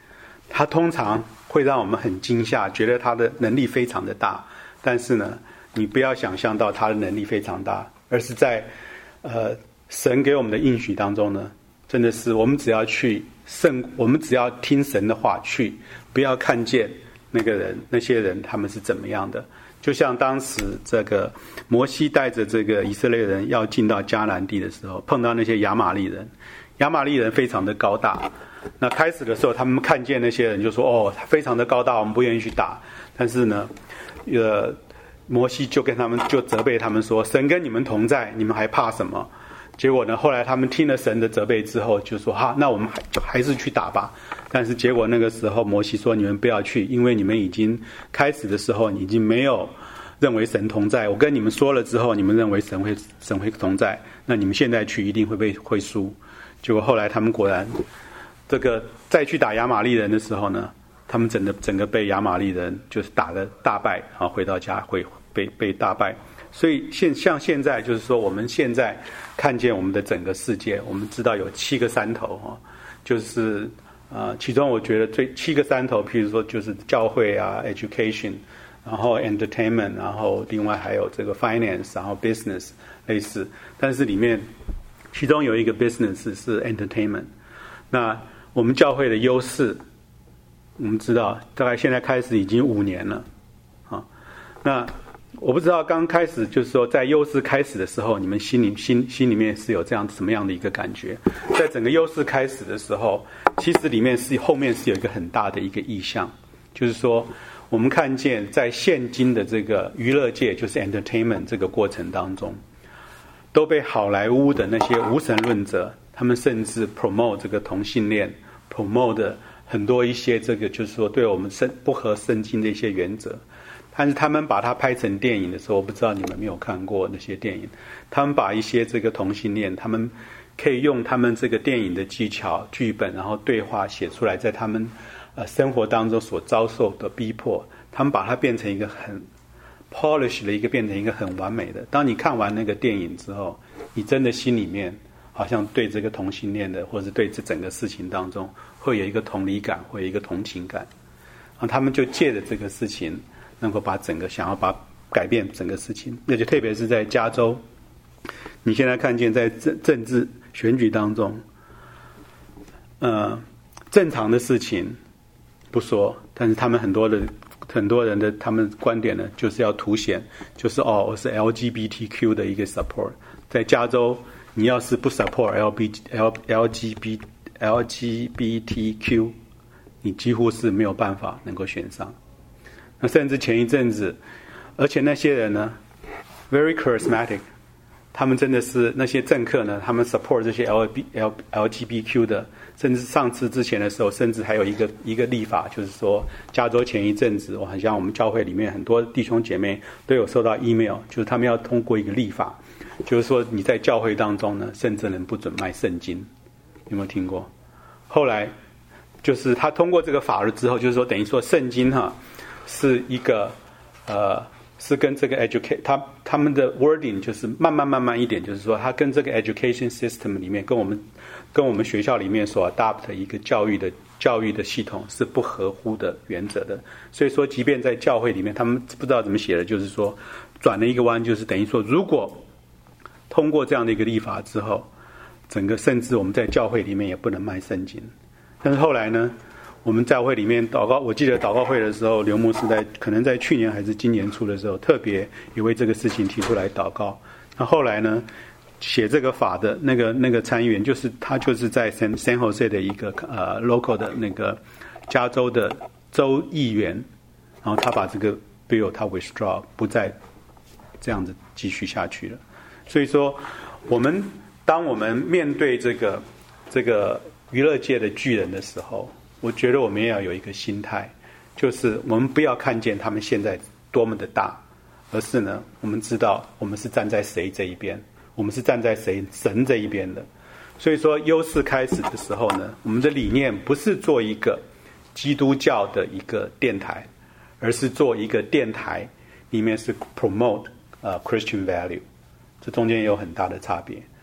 他通常会让我们很惊吓，觉得他的能力非常的大。但是呢，你不要想象到他的能力非常大，而是在呃神给我们的应许当中呢，真的是我们只要去圣，我们只要听神的话去，不要看见那个人那些人他们是怎么样的。就像当时这个摩西带着这个以色列人要进到迦南地的时候，碰到那些亚玛力人，亚玛力人非常的高大。那开始的时候，他们看见那些人就说：“哦，他非常的高大，我们不愿意去打。”但是呢，呃，摩西就跟他们就责备他们说：“神跟你们同在，你们还怕什么？”结果呢，后来他们听了神的责备之后，就说：“哈，那我们还就还是去打吧。”但是结果那个时候，摩西说：“你们不要去，因为你们已经开始的时候，你已经没有认为神同在。我跟你们说了之后，你们认为神会神会同在，那你们现在去一定会被会输。”结果后来他们果然。这个再去打亚玛力人的时候呢，他们整个整个被亚玛力人就是打得大败啊，回到家会被被大败。所以现像现在就是说，我们现在看见我们的整个世界，我们知道有七个山头哈，就是呃，其中我觉得最七个山头，譬如说就是教会啊 ，education， 然后 entertainment， 然后另外还有这个 finance， 然后 business 类似，但是里面其中有一个 business 是 entertainment， 那我们教会的优势，我们知道大概现在开始已经五年了，啊，那我不知道刚开始就是说在优势开始的时候，你们心里心心里面是有这样什么样的一个感觉？在整个优势开始的时候，其实里面是后面是有一个很大的一个意向，就是说我们看见在现今的这个娱乐界，就是 entertainment 这个过程当中，都被好莱坞的那些无神论者，他们甚至 promote 这个同性恋。promote 的很多一些这个就是说对我们圣不合圣经的一些原则，但是他们把它拍成电影的时候，我不知道你们没有看过那些电影，他们把一些这个同性恋，他们可以用他们这个电影的技巧、剧本，然后对话写出来，在他们呃生活当中所遭受的逼迫，他们把它变成一个很 polish 的一个，变成一个很完美的。当你看完那个电影之后，你真的心里面好像对这个同性恋的，或者是对这整个事情当中，会有一个同理感，会有一个同情感。然后他们就借着这个事情，能够把整个想要把改变整个事情。那就特别是在加州，你现在看见在政政治选举当中，呃，正常的事情不说，但是他们很多的很多人的他们观点呢，就是要凸显，就是哦，我是 L G B T Q 的一个 support， 在加州。你要是不 support L B L L G B L G B T Q， 你几乎是没有办法能够选上。那甚至前一阵子，而且那些人呢 ，very charismatic， 他们真的是那些政客呢，他们 support 这些 L B L L G B T Q 的，甚至上次之前的时候，甚至还有一个一个立法，就是说加州前一阵子，我好像我们教会里面很多弟兄姐妹都有收到 email， 就是他们要通过一个立法。就是说你在教会当中呢，甚至人不准卖圣经，有没有听过？后来就是他通过这个法律之后，就是说等于说圣经哈是一个呃是跟这个 education 他他们的 wording 就是慢慢慢慢一点，就是说他跟这个 education system 里面跟我们跟我们学校里面所 adopt 一个教育的教育的系统是不合乎的原则的。所以说即便在教会里面，他们不知道怎么写的，就是说转了一个弯，就是等于说如果通过这样的一个立法之后，整个甚至我们在教会里面也不能卖圣经。但是后来呢，我们教会里面祷告，我记得祷告会的时候，刘牧师在可能在去年还是今年初的时候，特别也为这个事情提出来祷告。那后来呢，写这个法的那个那个参议员，就是他就是在 San San Jose 的一个呃 local 的那个加州的州议员，然后他把这个 bill 他 withdraw， 不再这样子继续下去了。所以说，我们当我们面对这个这个娱乐界的巨人的时候，我觉得我们也要有一个心态，就是我们不要看见他们现在多么的大，而是呢，我们知道我们是站在谁这一边，我们是站在谁神这一边的。所以说，优势开始的时候呢，我们的理念不是做一个基督教的一个电台，而是做一个电台里面是 promote 呃 Christian value。这中间也有很大的差别。我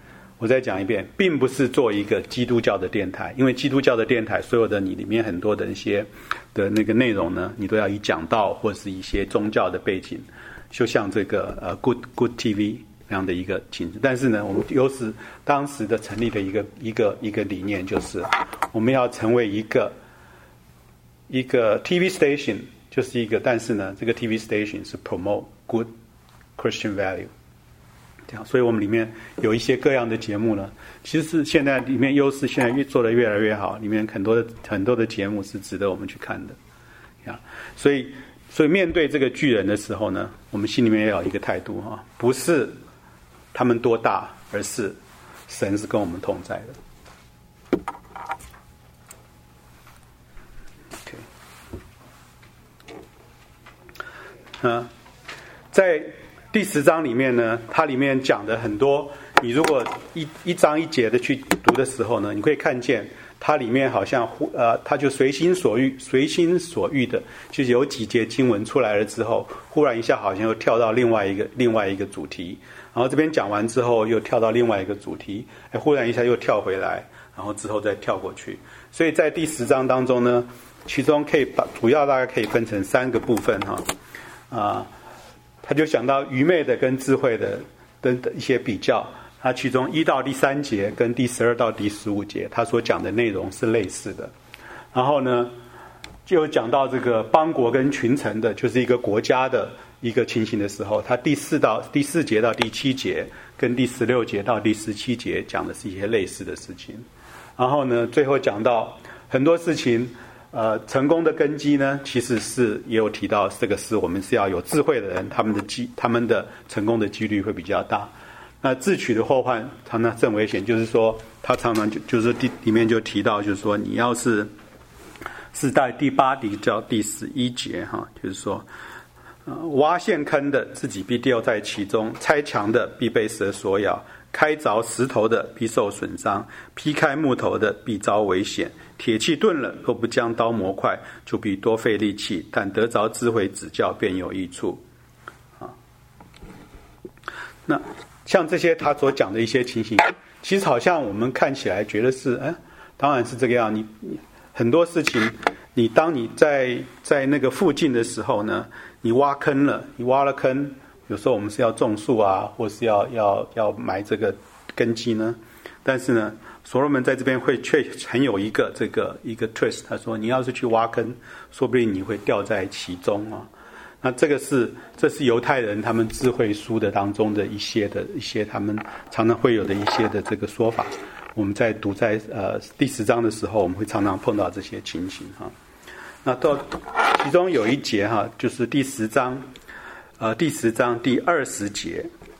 我再讲一遍，并不是做一个基督教的电台，因为基督教的电台所有的你里面很多的一些的那个内容呢，你都要以讲道或是一些宗教的背景，就像这个呃 Good Good T V 这样的一个情形。但是呢，我们优势当时的成立的一个一个一个理念就是，我们要成为一个一个 T V station， 就是一个，但是呢，这个 T V station 是 promote good Christian value。这样，所以我们里面有一些各样的节目呢，其实是现在里面优势现在越做得越来越好，里面很多的很多的节目是值得我们去看的，呀，所以所以面对这个巨人的时候呢，我们心里面也有一个态度哈，不是他们多大，而是神是跟我们同在的。OK， 嗯，在第十章里面呢，它里面讲的很多，你如果一一章一节的去读的时候呢，你会看见它里面好像呃，它就随心所欲，随心所欲的，就是有几节经文出来了之后，忽然一下好像又跳到另外一个另外一个主题，然后这边讲完之后又跳到另外一个主题，哎，忽然一下又跳回来，然后之后再跳过去。所以在第十章当中呢，其中可以把主要大概可以分成三个部分哈，啊、呃。他就想到愚昧的跟智慧的的一些比较，他其中一到第三节跟第十二到第十五节，他所讲的内容是类似的。然后呢，就讲到这个邦国跟群臣的，就是一个国家的一个情形的时候，他第四到第四节到第七节跟第十六节到第十七节讲的是一些类似的事情。然后呢，最后讲到很多事情。呃，成功的根基呢，其实是也有提到，这个是我们是要有智慧的人，他们的机，他们的成功的几率会比较大。那自取的祸患常常正危险，就是说，他常常就就是第里面就提到，就是说，你要是是在第八节到第十一节哈，就是说，呃，挖陷坑的自己必掉在其中，拆墙的必被蛇所咬，开凿石头的必受损伤，劈开木头的必遭危险。铁器钝了，若不将刀磨快，就必多费力气；但得着智慧指教，便有益处。啊，那像这些他所讲的一些情形，其实好像我们看起来觉得是，哎，当然是这个样。你你很多事情，你当你在在那个附近的时候呢，你挖坑了，你挖了坑，有时候我们是要种树啊，或是要要要埋这个根基呢，但是呢。所罗门在这边会却很有一个这个一个 twist， 他说你要是去挖坑，说不定你会掉在其中啊。那这个是这是犹太人他们智慧书的当中的一些的一些他们常常会有的一些的这个说法。我们在读在呃第十章的时候，我们会常常碰到这些情形哈。那到其中有一节哈，就是第十章呃第十章第二十节。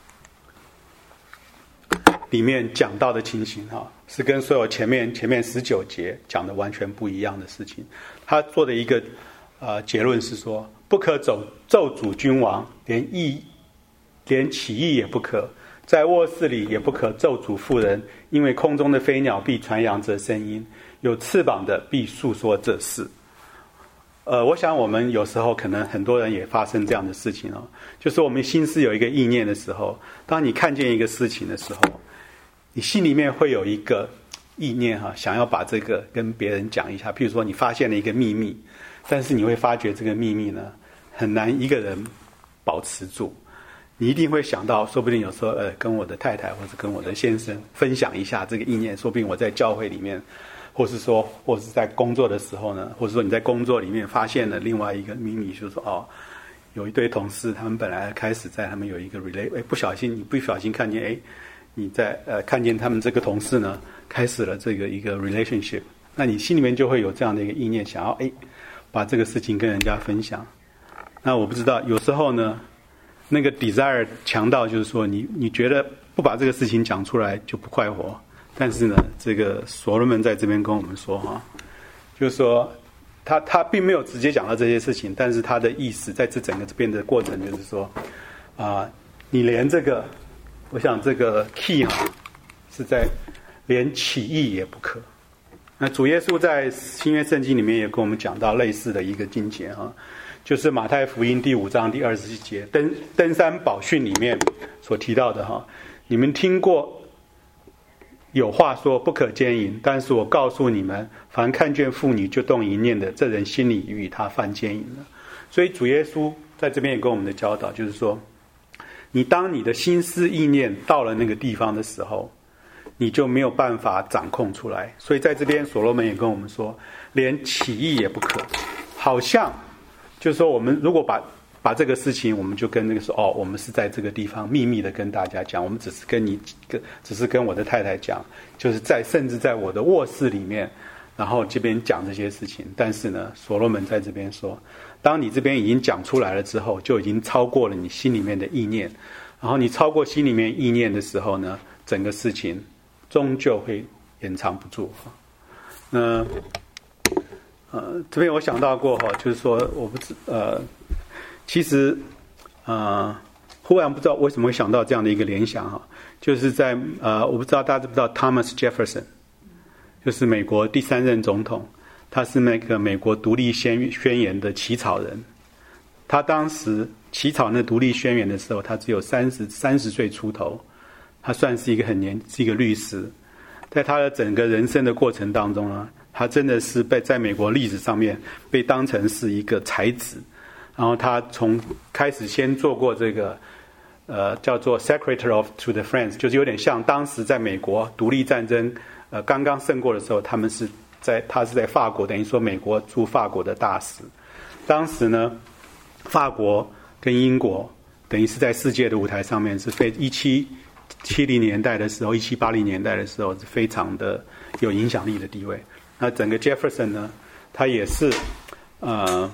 里面讲到的情形哈，是跟所有前面前面十九节讲的完全不一样的事情。他做的一个呃结论是说，不可走咒诅君王，连义连起义也不可，在卧室里也不可咒诅妇人，因为空中的飞鸟必传扬这声音，有翅膀的必述说这事。呃，我想我们有时候可能很多人也发生这样的事情哦，就是我们心思有一个意念的时候，当你看见一个事情的时候，你心里面会有一个意念哈，想要把这个跟别人讲一下。譬如说，你发现了一个秘密，但是你会发觉这个秘密呢很难一个人保持住。你一定会想到，说不定有时候呃，跟我的太太或者跟我的先生分享一下这个意念，说不定我在教会里面，或是说，或是在工作的时候呢，或者说你在工作里面发现了另外一个秘密，就是说哦，有一堆同事，他们本来开始在他们有一个 relay， 哎，不小心你不小心看见哎。你在呃看见他们这个同事呢，开始了这个一个 relationship， 那你心里面就会有这样的一个意念，想要哎把这个事情跟人家分享。那我不知道，有时候呢，那个 desire 强到就是说你你觉得不把这个事情讲出来就不快活，但是呢，这个所罗门在这边跟我们说哈，就是说他他并没有直接讲到这些事情，但是他的意思在这整个这边的过程就是说啊、呃，你连这个。我想这个 key 哈是在连起义也不可。那主耶稣在新约圣经里面也跟我们讲到类似的一个经节哈，就是马太福音第五章第二十七节登登山宝训里面所提到的哈，你们听过有话说不可奸淫，但是我告诉你们，凡看见妇女就动淫念的，这人心里与他犯奸淫了。所以主耶稣在这边也跟我们的教导，就是说，你当你的心思意念到了那个地方的时候，你就没有办法掌控出来。所以在这边所罗门也跟我们说，连起意也不可。好像就是说，我们如果把把这个事情，我们就跟那个说，哦，我们是在这个地方秘密的跟大家讲，我们只是跟你跟只是跟我的太太讲，就是在甚至在我的卧室里面，然后这边讲这些事情。但是呢，所罗门在这边说，当你这边已经讲出来了之后，就已经超过了你心里面的意念，然后你超过心里面意念的时候呢，整个事情终究会延长不住。那呃，这边我想到过哈，就是说，我不知呃。其实，呃，忽然不知道为什么会想到这样的一个联想哈，就是在呃，我不知道大家知不知道 Thomas Jefferson， 就是美国第三任总统，他是那个美国独立宣宣言的起草人。他当时起草那独立宣言的时候，他只有三十三十岁出头，他算是一个很年是一个律师。在他的整个人生的过程当中呢，他真的是被在美国历史上面被当成是一个才子。然后他从开始先做过这个，呃，叫做 Secretary of to the Friends， 就是有点像当时在美国独立战争呃刚刚胜过的时候，他们是在他是在法国，等于说美国驻法国的大使。当时呢，法国跟英国等于是在世界的舞台上面是非一七七零年代的时候，一七八零年代的时候是非常的有影响力的地位。那整个 Jefferson 呢，他也是呃。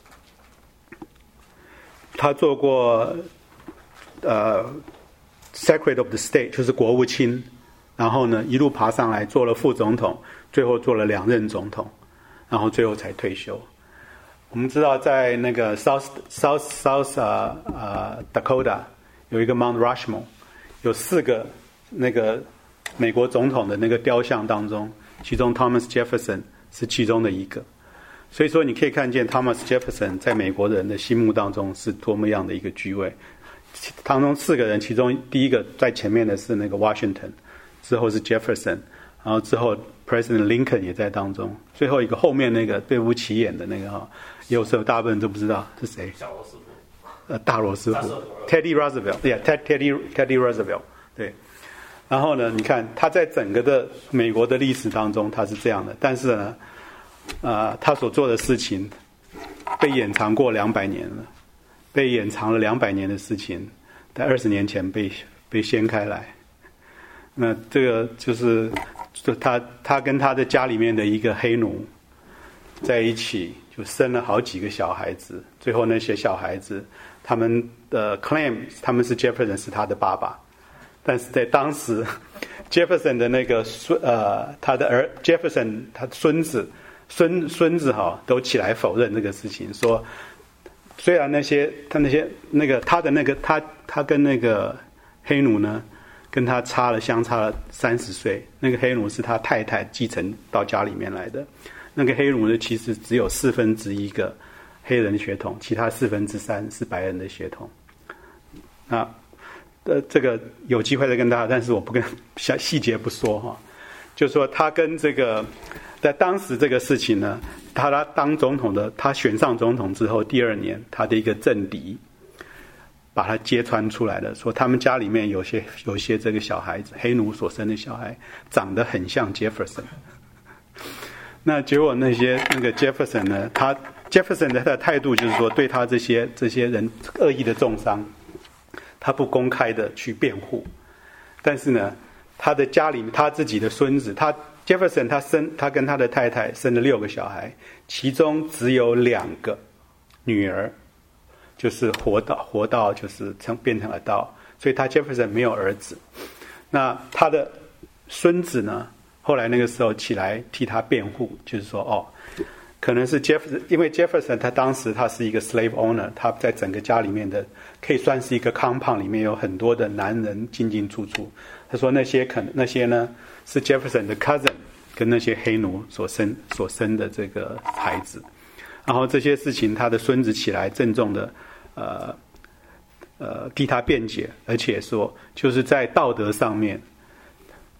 他做过呃 Secretary of the State， 就是国务卿，然后呢一路爬上来做了副总统，最后做了两任总统，然后最后才退休。我们知道在那个 South South South 呃呃 Dakota 有一个 Mount Rushmore， 有四个那个美国总统的那个雕像当中，其中 Thomas Jefferson 是其中的一个。所以说你可以看见 Thomas Jefferson 在美国人的心目当中是多么样的一个居位。当中四个人，其中第一个在前面的是那个 Washington， 之后是 Jefferson， 然后之后 President Lincoln 也在当中，最后一个后面那个最不起眼的那个哈，有时候大部分都不知道是谁。 小罗斯福。 呃，大罗斯福 ，Teddy Roosevelt， 对、yeah, ，Teddy Teddy Roosevelt， 对。然后呢，你看他在整个的美国的历史当中他是这样的，但是呢。呃，他所做的事情被掩藏过两百年了，被掩藏了两百年的事情，在二十年前被被掀开来。那这个就是就他他跟他的家里面的一个黑奴在一起，就生了好几个小孩子。最后那些小孩子，他们的 claim 他们是 Jefferson 是他的爸爸，但是在当时 Jefferson 的那个孙呃他的儿 Jefferson 他的孙子。孙孙子哈都起来否认这个事情，说虽然那些他那些那个他的那个他他跟那个黑奴呢，跟他差了相差了三十岁，那个黑奴是他太太继承到家里面来的，那个黑奴呢其实只有四分之一个黑人血统，其他四分之三是白人的血统。那呃这个有机会再跟大家，但是我不跟细细节不说哈，就说他跟这个。在当时这个事情呢，他他当总统的，他选上总统之后，第二年他的一个政敌把他揭穿出来了，说他们家里面有些有些这个小孩子，黑奴所生的小孩长得很像 Jefferson。那结果那些那个 Jefferson 呢，他 Jefferson 的他的态度就是说，对他这些这些人恶意的重伤，他不公开的去辩护，但是呢，他的家里他自己的孙子，他。Jefferson 他生他跟他的太太生了六个小孩，其中只有两个女儿，就是活到活到就是成变成了adult，所以他 Jefferson 没有儿子。那他的孙子呢，后来那个时候起来替他辩护，就是说哦，可能是 Jefferson， 因为 Jefferson 他当时他是一个 slave owner， 他在整个家里面的可以算是一个 compound 里面有很多的男人进进出出。他说那些可能那些呢是 Jefferson 的 cousin 跟那些黑奴所生所生的这个孩子，然后这些事情他的孙子起来郑重的呃呃替他辩解，而且说就是在道德上面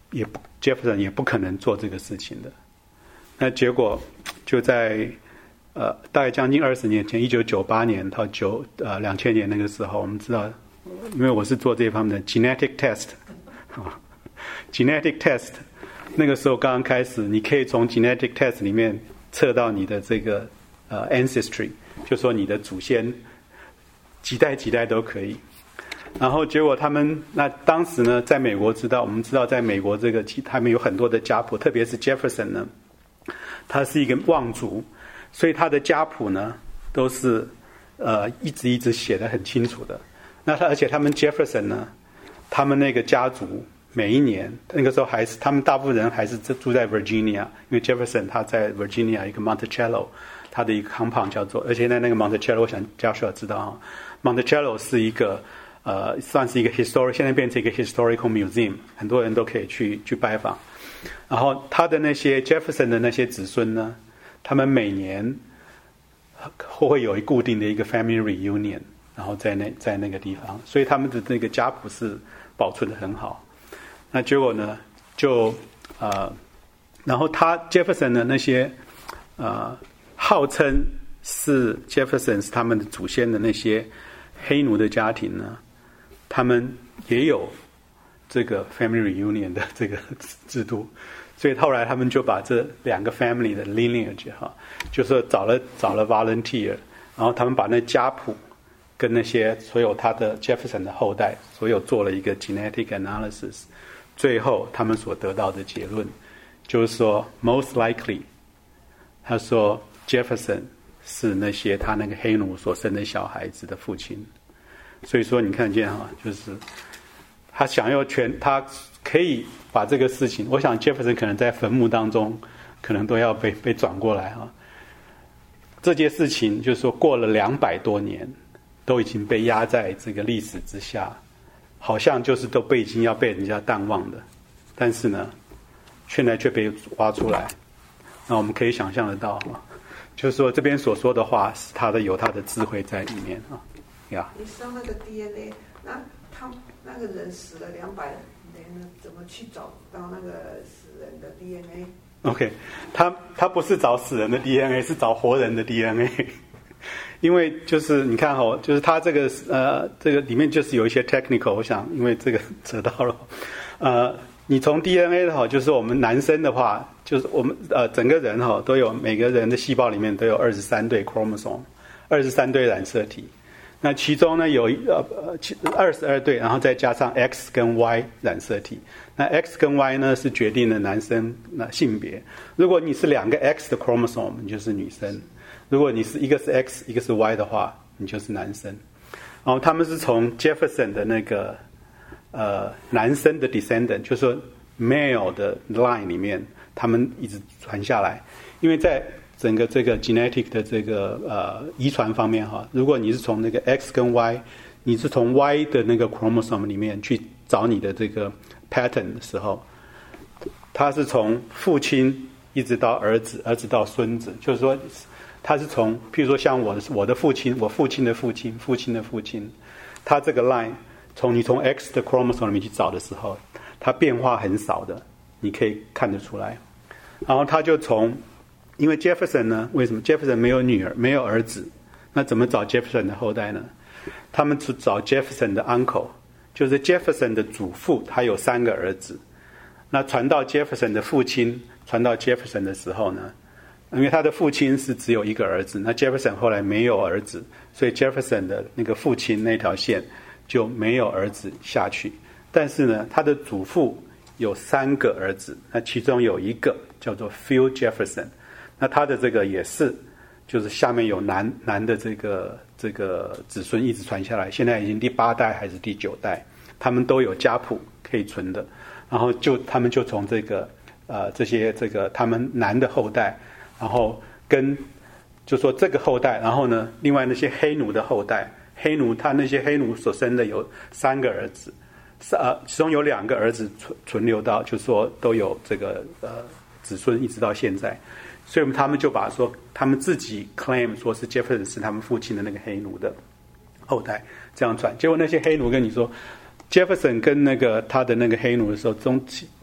也不 Jefferson 也不可能做这个事情的。那结果就在呃大概将近二十年前，一九九八年到九呃两千年那个时候，我们知道，因为我是做这方面的 genetic test 啊 ，genetic test 那个时候刚刚开始，你可以从 genetic test 里面测到你的这个呃 ancestry， 就说你的祖先几代几代都可以。然后结果他们那当时呢，在美国知道，我们知道在美国这个他们有很多的家谱，特别是 Jefferson 呢，他是一个望族，所以他的家谱呢都是呃一直一直写得很清楚的。那他而且他们 Jefferson 呢，他们那个家族每一年那个时候还是他们大部分人还是住在 Virginia， 因为 Jefferson 他在 Virginia 一个 Monticello， 他的一个 compound 叫做，而且在那个 Monticello， 我想Joshua知道啊 ，Monticello 是一个。呃，算是一个 historic， 现在变成一个 historical museum， 很多人都可以去去拜访。然后他的那些 Jefferson 的那些子孙呢，他们每年会有一固定的一个 family reunion， 然后在那在那个地方，所以他们的那个家谱是保存得很好。那结果呢，就呃，然后他 Jefferson 的那些呃，号称是 Jefferson 是他们的祖先的那些黑奴的家庭呢。他们也有这个 family reunion 的这个制度，所以后来他们就把这两个 family 的 lineage 哈，就是找了找了 volunteer， 然后他们把那家谱跟那些所有他的 Jefferson 的后代，所有做了一个 genetic analysis， 最后他们所得到的结论就是说 most likely， 他说 Jefferson 是那些他那个黑奴所生的小孩子的父亲。所以说你看见哈，就是他想要全，他可以把这个事情，我想 Jefferson 可能在坟墓当中，可能都要被被转过来哈。这件事情就是说过了两百多年，都已经被压在这个历史之下，好像就是都被已经要被人家淡忘的，但是呢，现在却被挖出来。那我们可以想象得到哈，就是说这边所说的话是他的有他的智慧在里面啊。Yeah. 你上那个 D N A， 那他那个人死了两百年了，怎么去找到那个死人的 D N A？OK， 他他不是找死人的 D N A， 是找活人的 D N A。因为就是你看哦，就是他这个呃这个里面就是有一些 technical， 我想因为这个扯到了，呃，你从 D N A 的话，就是我们男生的话，就是我们呃整个人哈都有每个人的细胞里面都有二十三对 chromosome， 二十三对染色体。那其中呢有呃二十二对，然后再加上 X 跟 Y 染色体。那 X 跟 Y 呢是决定了男生那性别。如果你是两个 X 的 chromosome， 你就是女生；如果你是一个是 X 一个是 Y 的话，你就是男生。然后他们是从 Jefferson 的那个呃男生的 descendant， 就是说 male 的 line 里面，他们一直传下来，因为在整个这个 genetic 的这个呃遗传方面哈，如果你是从那个 X 跟 Y， 你是从 Y 的那个 chromosome 里面去找你的这个 pattern 的时候，它是从父亲一直到儿子，儿子到孙子，就是说它是从，譬如说像我的我的父亲，我父亲的父亲，父亲的父亲，它这个 line 从你从 X 的 chromosome 里面去找的时候，它变化很少的，你可以看得出来。然后他就从因为 Jefferson 呢，为什么 Jefferson 没有女儿，没有儿子？那怎么找 Jefferson 的后代呢？他们只找 Jefferson 的 uncle， 就是 Jefferson 的祖父，他有三个儿子。那传到 Jefferson 的父亲，传到 Jefferson 的时候呢，因为他的父亲是只有一个儿子，那 Jefferson 后来没有儿子，所以 Jefferson 的那个父亲那条线就没有儿子下去。但是呢，他的祖父有三个儿子，那其中有一个叫做 Phil Jefferson。那他的这个也是，就是下面有男男的这个这个子孙一直传下来，现在已经第八代还是第九代，他们都有家谱可以存的。然后就他们就从这个呃这些这个他们男的后代，然后跟就说这个后代，然后呢，另外那些黑奴的后代，黑奴他那些黑奴所生的有三个儿子，呃，其中有两个儿子存存留到，就说都有这个呃子孙一直到现在。所以他们就把说他们自己 claim 说是 Jefferson 是他们父亲的那个黑奴的后代，这样传。结果那些黑奴跟你说 Jefferson 跟那个他的那个黑奴的时候，中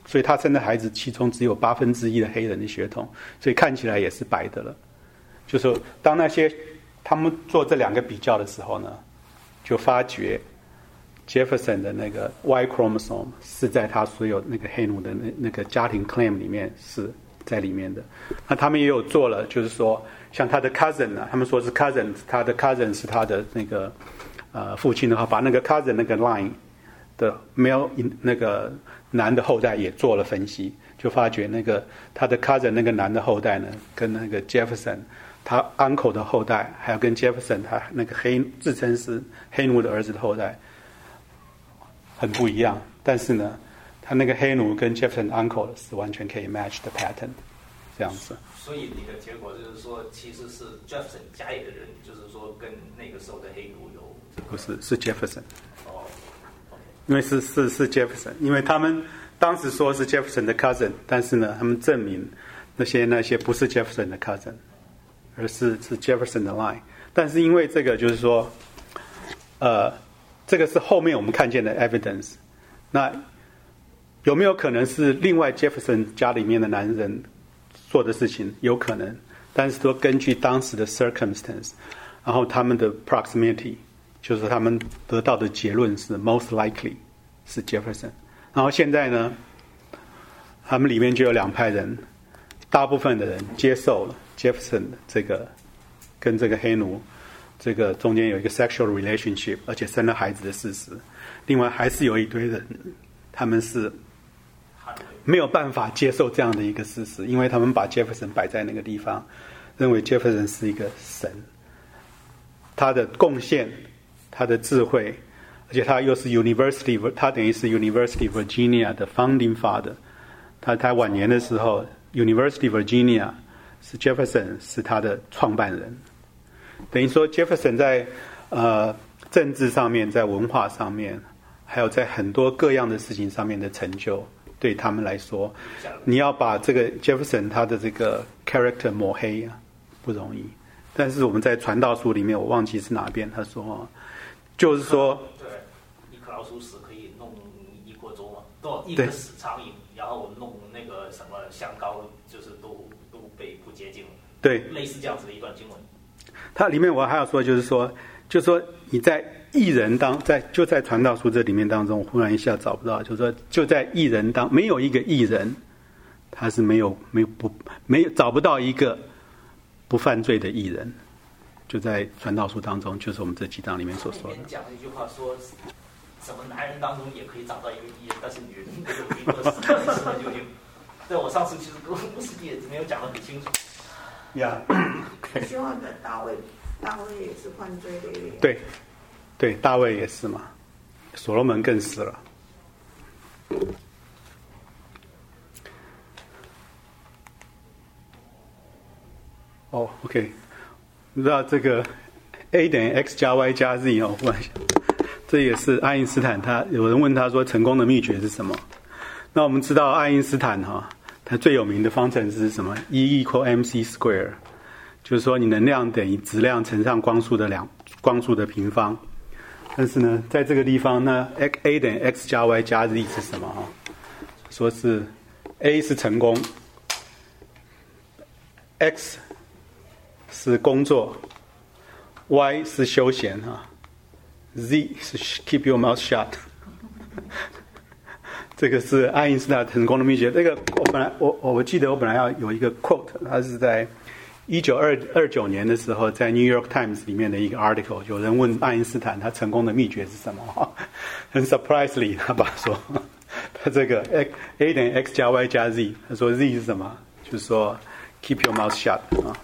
所以他生的孩子其中只有八分之一的黑人的血统，所以看起来也是白的了。就是说当那些他们做这两个比较的时候呢，就发觉 Jefferson 的那个 Y chromosome 是在他所有那个黑奴的那那个家庭 claim 里面是在里面的。那他们也有做了，就是说像他的 cousin 呢、啊，他们说是 cousin， 他的 cousin 是他的那个呃父亲的话，把那个 cousin 那个 line 的 male 那个男的后代也做了分析，就发觉那个他的 cousin 那个男的后代呢，跟那个 Jefferson 他 uncle 的后代，还有跟 Jefferson 他那个黑自称是黑奴的儿子的后代很不一样。但是呢，他那个黑奴跟 Jefferson uncle 是完全可以 match 的 pattern， 这样子。 所以你的结果就是说，其实是 Jefferson 家里的人，就是说跟那个时候的黑奴有、这个、 不是是 Jefferson。 哦， 因为是是是 Jefferson， 因为他们当时说是 Jefferson 的 cousin， 但是呢，他们证明那些那些不是 Jefferson 的 cousin， 而是是 Jefferson 的 line。但是因为这个就是说，呃，这个是后面我们看见的 evidence。那有没有可能是另外 Jefferson 家里面的男人做的事情？有可能，但是说根据当时的 circumstance， 然后他们的 proximity。就是他们得到的结论是 most likely 是 Jefferson。 然后现在呢，他们里面就有两派人，大部分的人接受了 Jefferson 这个跟这个黑奴这个中间有一个 sexual relationship， 而且生了孩子的事实。另外还是有一堆人，他们是没有办法接受这样的一个事实，因为他们把 Jefferson 摆在那个地方，认为 Jefferson 是一个神，他的贡献，他的智慧，而且他又是 University， 他等于是 University Virginia 的 founding father。他他晚年的时候 ，University Virginia 是 Jefferson 是他的创办人，等于说 Jefferson 在呃政治上面，在文化上面，还有在很多各样的事情上面的成就，对他们来说，你要把这个 Jefferson 他的这个 character 抹黑啊，不容易。但是我们在传道书里面，我忘记是哪边，他说。就是说， 对，一颗老鼠屎可以弄一锅粥嘛，都一个死苍蝇，然后弄那个什么香膏，就是都都被不洁净了。 对， 类似这样子的一段经文。 它里面我还要说，就是说，就是说你在艺人当在就在传道书这里面当中，我忽然一下找不到，就是说就在艺人当没有一个艺人，他是没有没有不没有找不到一个不犯罪的艺人。就在传道书当中，就是我们这几章里面所说的。 讲了一句话说，什么男人当中也可以找到一个艺人，但是女人有一个死的死的究竟。对，我上次其实跟不是也没有讲得很清楚。 呀， 希望的大卫，大卫也是犯罪的。 对，对，大卫也是嘛，所罗门更是了。哦 ，OK。你知道这个 A 等于 X 加 Y 加 Z 哦，忽然想，这也是爱因斯坦他有人问他说成功的秘诀是什么？那我们知道爱因斯坦哈，他最有名的方程式是什么 ？E equal mc square， 就是说你能量等于质量乘上光速的两光速的平方。但是呢，在这个地方呢 ，A 等于 X 加 Y 加 Z 是什么哈？说是 A 是成功 ，X。是工作 ，Y 是休闲哈 ，Z 是 keep your mouth shut 。这个是爱因斯坦成功的秘诀。这个我本来我我记得我本来要有一个 quote， 它是在一九二九年的时候，在 New York Times 里面的一个 article， 有人问爱因斯坦他成功的秘诀是什么？很 surprisingly， 他把说他这个 A 等于 X 加 Y 加 Z， 他说 Z 是什么？就是说 keep your mouth shut 啊。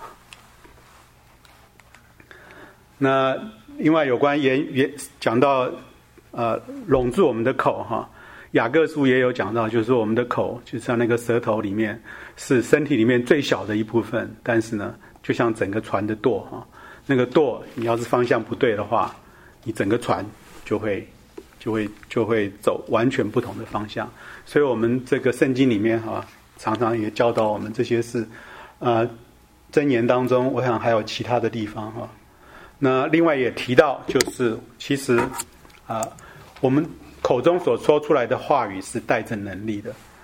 那另外有关言言讲到呃拢住我们的口哈，雅各书也有讲到，就是说我们的口就像那个舌头里面是身体里面最小的一部分，但是呢，就像整个船的舵哈，那个舵你要是方向不对的话，你整个船就会就会就会走完全不同的方向。所以我们这个圣经里面哈，常常也教导我们这些事，呃，箴言当中，我想还有其他的地方哈。那另外也提到，就是其实啊、呃，我们口中所说出来的话语是带着能力的。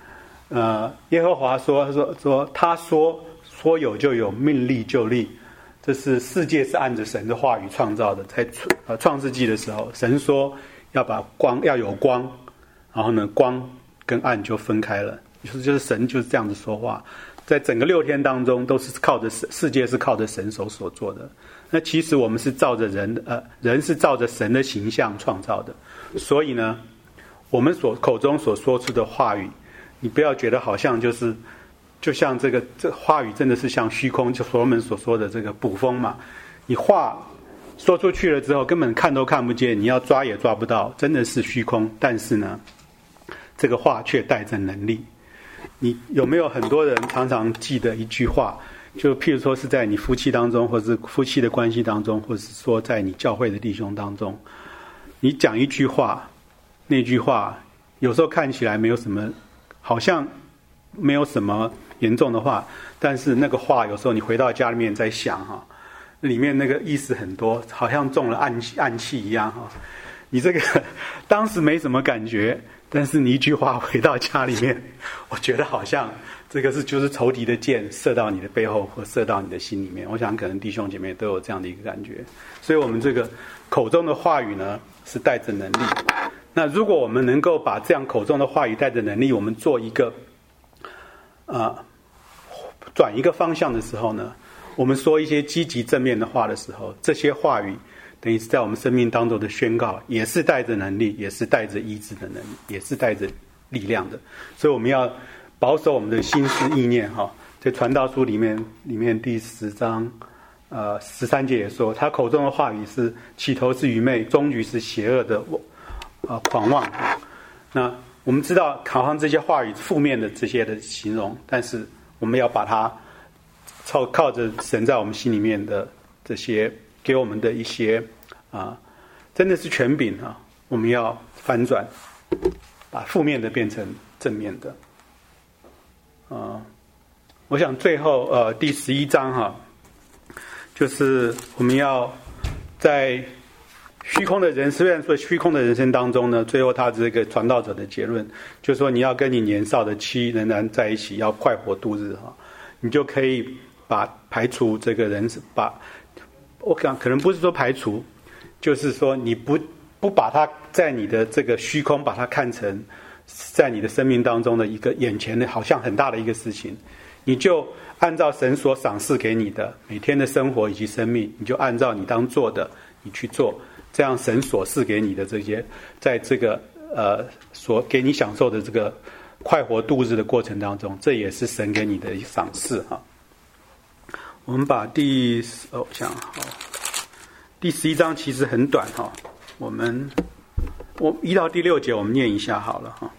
呃，耶和华说说说，他说说有就有，命立就立。这是世界是按着神的话语创造的。在呃创世纪的时候，神说要把光要有光，然后呢，光跟暗就分开了。就是就是神就是这样子说话。在整个六天当中，都是靠着世界是靠着神手所做的。那其实我们是照着人呃人是照着神的形象创造的，所以呢，我们所口中所说出的话语，你不要觉得好像就是就像这个这话语真的是像虚空，就所罗门所说的这个捕风嘛。你话说出去了之后，根本看都看不见，你要抓也抓不到，真的是虚空。但是呢，这个话却带着能力。你有没有很多人常常记得一句话？就譬如说是在你夫妻当中，或者是夫妻的关系当中，或者是说在你教会的弟兄当中，你讲一句话，那句话有时候看起来没有什么，好像没有什么严重的话，但是那个话有时候你回到家里面在想哈，里面那个意思很多，好像中了暗气暗气一样哈。你这个当时没什么感觉，但是你一句话回到家里面，我觉得好像这个是就是仇敌的箭射到你的背后或射到你的心里面。我想可能弟兄姐妹都有这样的一个感觉。所以我们这个口中的话语呢，是带着能力。那如果我们能够把这样口中的话语带着能力，我们做一个呃转一个方向的时候呢，我们说一些积极正面的话的时候，这些话语等于是在我们生命当中的宣告，也是带着能力，也是带着医治的能力，也是带着力量的。所以我们要保守我们的心思意念哈。在传道书里面里面第十章呃十三节也说，他口中的话语是起头是愚昧，终局是邪恶的呃狂妄。那我们知道好像这些话语负面的这些的形容，但是我们要把它靠靠着神在我们心里面的这些给我们的一些啊，真的是权柄啊，我们要翻转，把负面的变成正面的。啊，我想最后呃第十一章哈、啊，就是我们要在虚空的人，虽然说虚空的人生当中呢，最后他这个传道者的结论，就是说你要跟你年少的妻仍然在一起，要快活度日哈，你就可以把排除这个人，把我想可能不是说排除，就是说你不不把它在你的这个虚空，把它看成在你的生命当中的一个眼前的好像很大的一个事情，你就按照神所赏赐给你的每天的生活以及生命，你就按照你当做的你去做，这样神所赐给你的这些，在这个呃所给你享受的这个快活度日的过程当中，这也是神给你的赏赐哈。我们把第哦想好第十一章其实很短哈，我们我一到第六节我们念一下好了哈。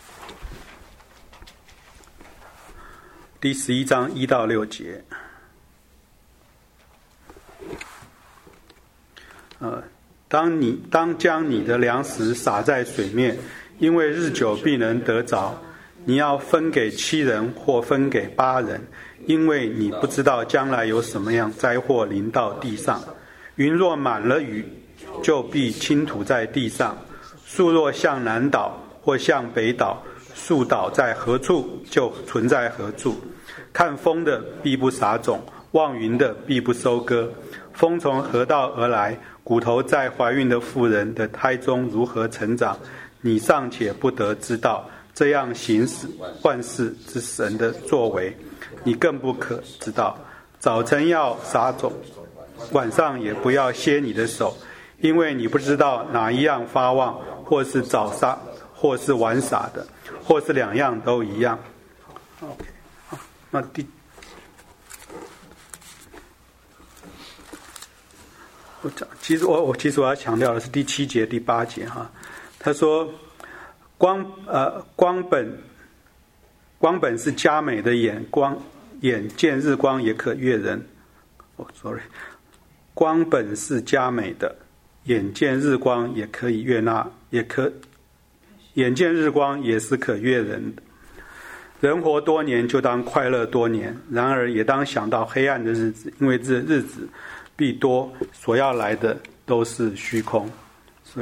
第十一章一到六节，呃，当你当将你的粮食撒在水面，因为日久必能得着。你要分给七人或分给八人，因为你不知道将来有什么样灾祸临到地上。云若满了雨，就必倾吐在地上；树若向南倒或向北倒，树倒在何处，就存在何处。看风的必不撒种，望云的必不收割。风从何道而来？骨头在怀孕的妇人的胎中如何成长？你尚且不得知道。这样行使万事之神的作为，你更不可知道。早晨要撒种，晚上也不要歇你的手，因为你不知道哪一样发旺，或是早撒，或是晚撒的，或是两样都一样。OK， 好，那第我讲，其实我我其实我要强调的是第七节、第八节哈。他说。光呃光本光本是佳美的眼光，眼见日光也可悦人。哦 ，sorry， 光本是佳美的，眼见日光也可以悦纳，也可眼见日光也是可悦人的。人活多年，就当快乐多年；然而也当想到黑暗的日子，因为这日子必多，所要来的都是虚空。所以。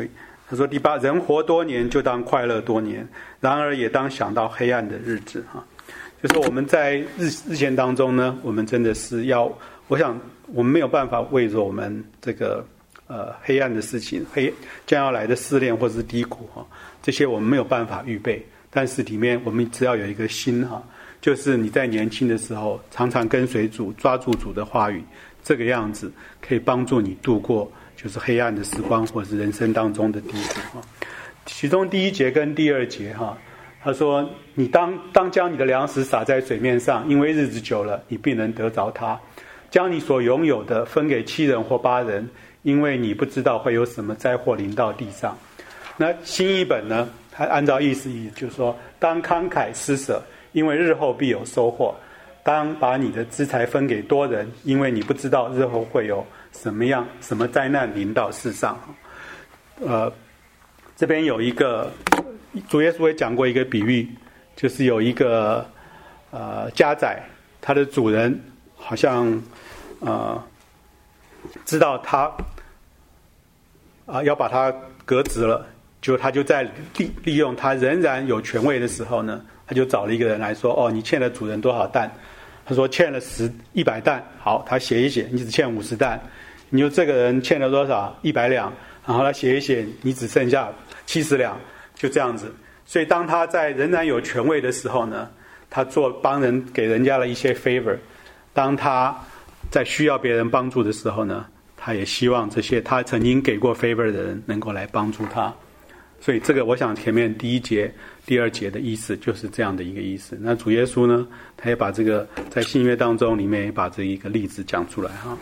他说第八，人活多年就当快乐多年，然而也当想到黑暗的日子哈。就是我们在日日前当中呢，我们真的是要，我想我们没有办法为着我们这个呃黑暗的事情，黑将要来的试炼或是低谷哈，这些我们没有办法预备。但是里面我们只要有一个心哈，就是你在年轻的时候常常跟随主，抓住主的话语，这个样子可以帮助你度过就是黑暗的时光，或是人生当中的低谷哈。其中第一节跟第二节哈，他说：“你当当将你的粮食撒在水面上，因为日子久了，你必能得着它。将你所拥有的分给七人或八人，因为你不知道会有什么灾祸临到地上。”那新译本呢？他按照意思意，就是说，当慷慨施舍，因为日后必有收获。当把你的资财分给多人，因为你不知道日后会有什么样什么灾难临到世上。呃，这边有一个主耶稣也讲过一个比喻，就是有一个呃家宰，他的主人好像呃知道他啊、呃、要把他革职了，就他就在利利用他仍然有权位的时候呢，他就找了一个人来说：“哦，你欠了主人多少担？”他说欠了十一百担。好，他写一写，你只欠五十担。你就这个人欠了多少？一百两。然后他写一写，你只剩下七十两。就这样子。所以当他在仍然有权位的时候呢，他做帮人给人家了一些 favor。当他在需要别人帮助的时候呢，他也希望这些他曾经给过 favor 的人能够来帮助他。所以这个我想前面第一节第二节的意思就是这样的一个意思。那主耶稣呢，他也把这个在新约当中里面也把这一个例子讲出来哈。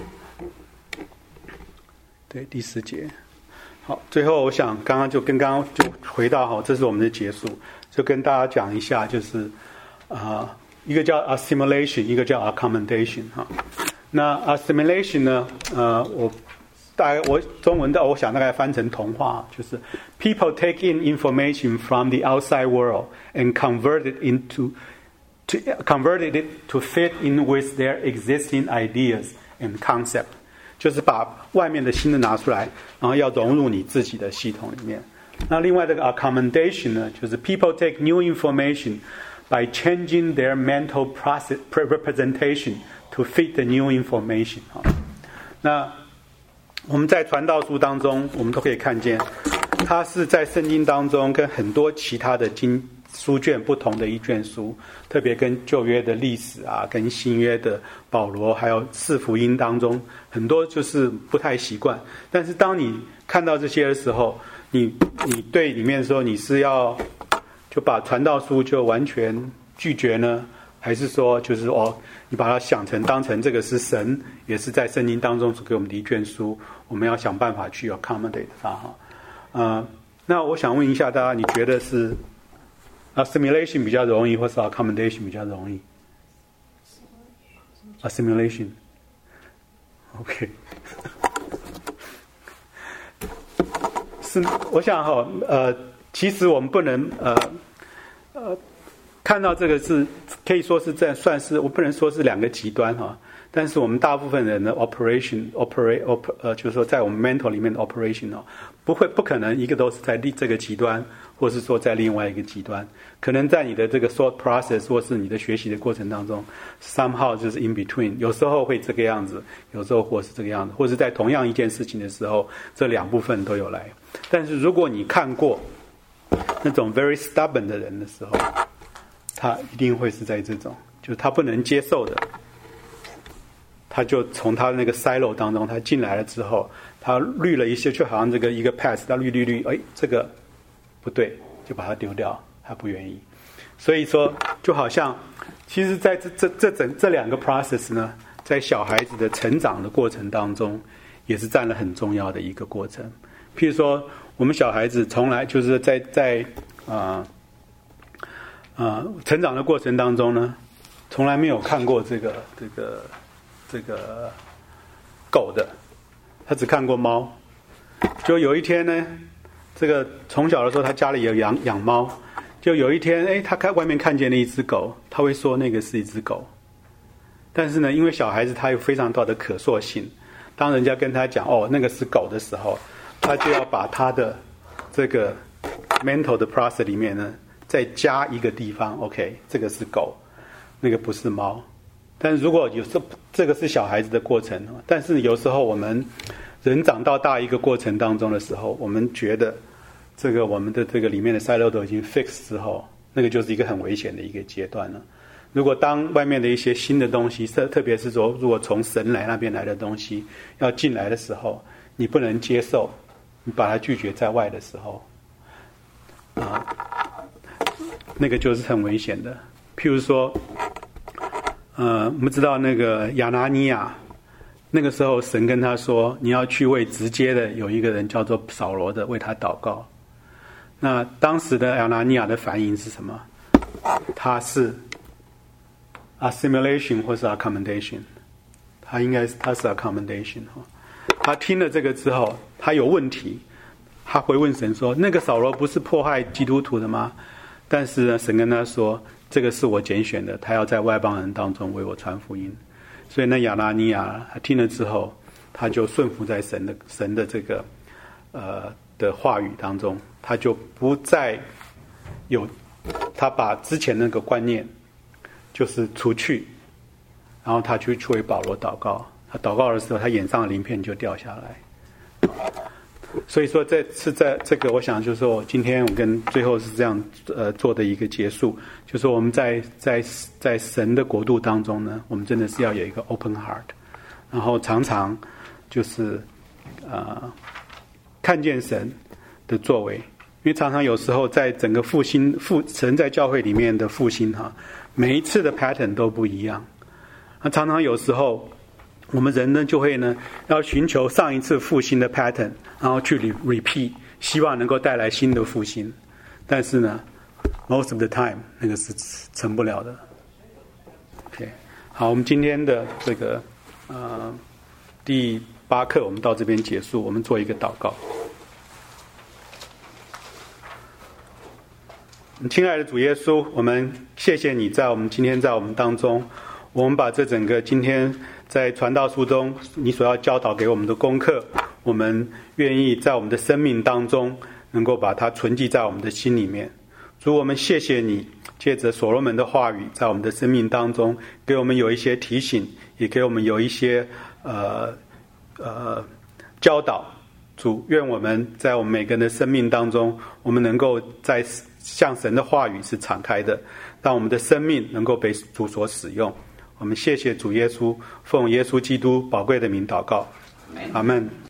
对，第四节。好，最后我想刚刚就跟刚刚就回到哈，这是我们的结束，就跟大家讲一下，就是啊、呃，一个叫 assimilation， 一个叫 accommodation 哈。那 assimilation 呢，呃，我大概我中文的我想大概翻成同化，就是 people take in information from the outside world and convert it into to converted it to fit in with their existing ideas and concept， 就是把外面的新的拿出来，然后要融入你自己的系统里面。那另外这个 accommodation 呢，就是 people take new information by changing their mental process representation to fit the new information。那我们在传道书当中，我们都可以看见，它是在圣经当中跟很多其他的经书卷不同的一卷书，特别跟旧约的历史啊，跟新约的保罗，还有四福音当中，很多就是不太习惯。但是当你看到这些的时候，你你对里面说你是要就把传道书就完全拒绝呢？还是说，就是哦，你把它想成当成这个是神，也是在圣经当中所给我们的一卷书，我们要想办法去 accommodate 它哈。呃，那我想问一下大家，你觉得是 assimilation 比较容易，或是 accommodation 比较容易 ？assimilation。OK。是，我想哈，呃，其实我们不能呃呃。看到这个是可以说是这算是我不能说是两个极端哈，但是我们大部分人的 operation operate op 呃就是说在我们 mental 里面的 operation 哦，不会不可能一个都是在这个极端，或是说在另外一个极端，可能在你的这个 thought process 或是你的学习的过程当中 somehow 就是 in between， 有时候会这个样子，有时候或是这个样子，或是在同样一件事情的时候，这两部分都有来。但是如果你看过那种 very stubborn 的人的时候，他一定会是在这种，就是他不能接受的，他就从他那个 silo 当中，他进来了之后，他滤了一些，就好像这个一个 pass， 他滤滤滤，哎，这个不对，就把它丢掉，他不愿意。所以说，就好像，其实在这这这整这两个 process 呢，在小孩子的成长的过程当中，也是占了很重要的一个过程。譬如说，我们小孩子从来就是在在啊。呃啊、呃，成长的过程当中呢，从来没有看过这个这个这个狗的，他只看过猫。就有一天呢，这个从小的时候他家里有养养猫，就有一天，哎，他看外面看见了一只狗，他会说那个是一只狗。但是呢，因为小孩子他有非常大的可塑性，当人家跟他讲哦那个是狗的时候，他就要把他的这个 mental 的 process 里面呢，再加一个地方 ，OK， 这个是狗，那个不是猫。但是如果有时候这个是小孩子的过程，但是有时候我们人长到大一个过程当中的时候，我们觉得这个我们的这个里面的 silo 都已经 fix 之后，那个就是一个很危险的一个阶段了。如果当外面的一些新的东西，特特别是说如果从神来那边来的东西要进来的时候，你不能接受，你把它拒绝在外的时候，啊，那个就是很危险的。譬如说，呃，我们知道那个亚拿尼亚，那个时候神跟他说，你要去为直接的有一个人叫做扫罗的为他祷告。那当时的亚拿尼亚的反应是什么？他是 assimilation 或是 accommodation， 他应该是他是 accommodation。他听了这个之后，他有问题，他会问神说：“那个扫罗不是迫害基督徒的吗？”但是呢，神跟他说：“这个是我拣选的，他要在外邦人当中为我传福音。”所以那亚拿尼亚他听了之后，他就顺服在神的神的这个呃的话语当中，他就不再有他把之前那个观念就是除去，然后他去去为保罗祷告。他祷告的时候，他眼上的鳞片就掉下来。所以说，这是在这个，我想就是说，今天我跟最后是这样呃做的一个结束，就是我们在在在神的国度当中呢，我们真的是要有一个 open heart， 然后常常就是呃看见神的作为，因为常常有时候在整个复兴复神在教会里面的复兴哈，每一次的 pattern 都不一样，那常常有时候。我们人呢就会呢要寻求上一次复兴的 pattern， 然后去 repeat， 希望能够带来新的复兴。但是呢 ，most of the time 那个是成不了的。OK， 好，我们今天的这个呃第八课我们到这边结束，我们做一个祷告。亲爱的主耶稣，我们谢谢你在我们今天在我们当中，我们把这整个今天。在传道书中你所要教导给我们的功课，我们愿意在我们的生命当中能够把它存记在我们的心里面。主，我们谢谢你借着所罗门的话语在我们的生命当中给我们有一些提醒，也给我们有一些呃呃教导。主，愿我们在我们每个人的生命当中，我们能够在向神的话语是敞开的，让我们的生命能够被主所使用。我们谢谢主耶稣，奉耶稣基督宝贵的名祷告，阿们。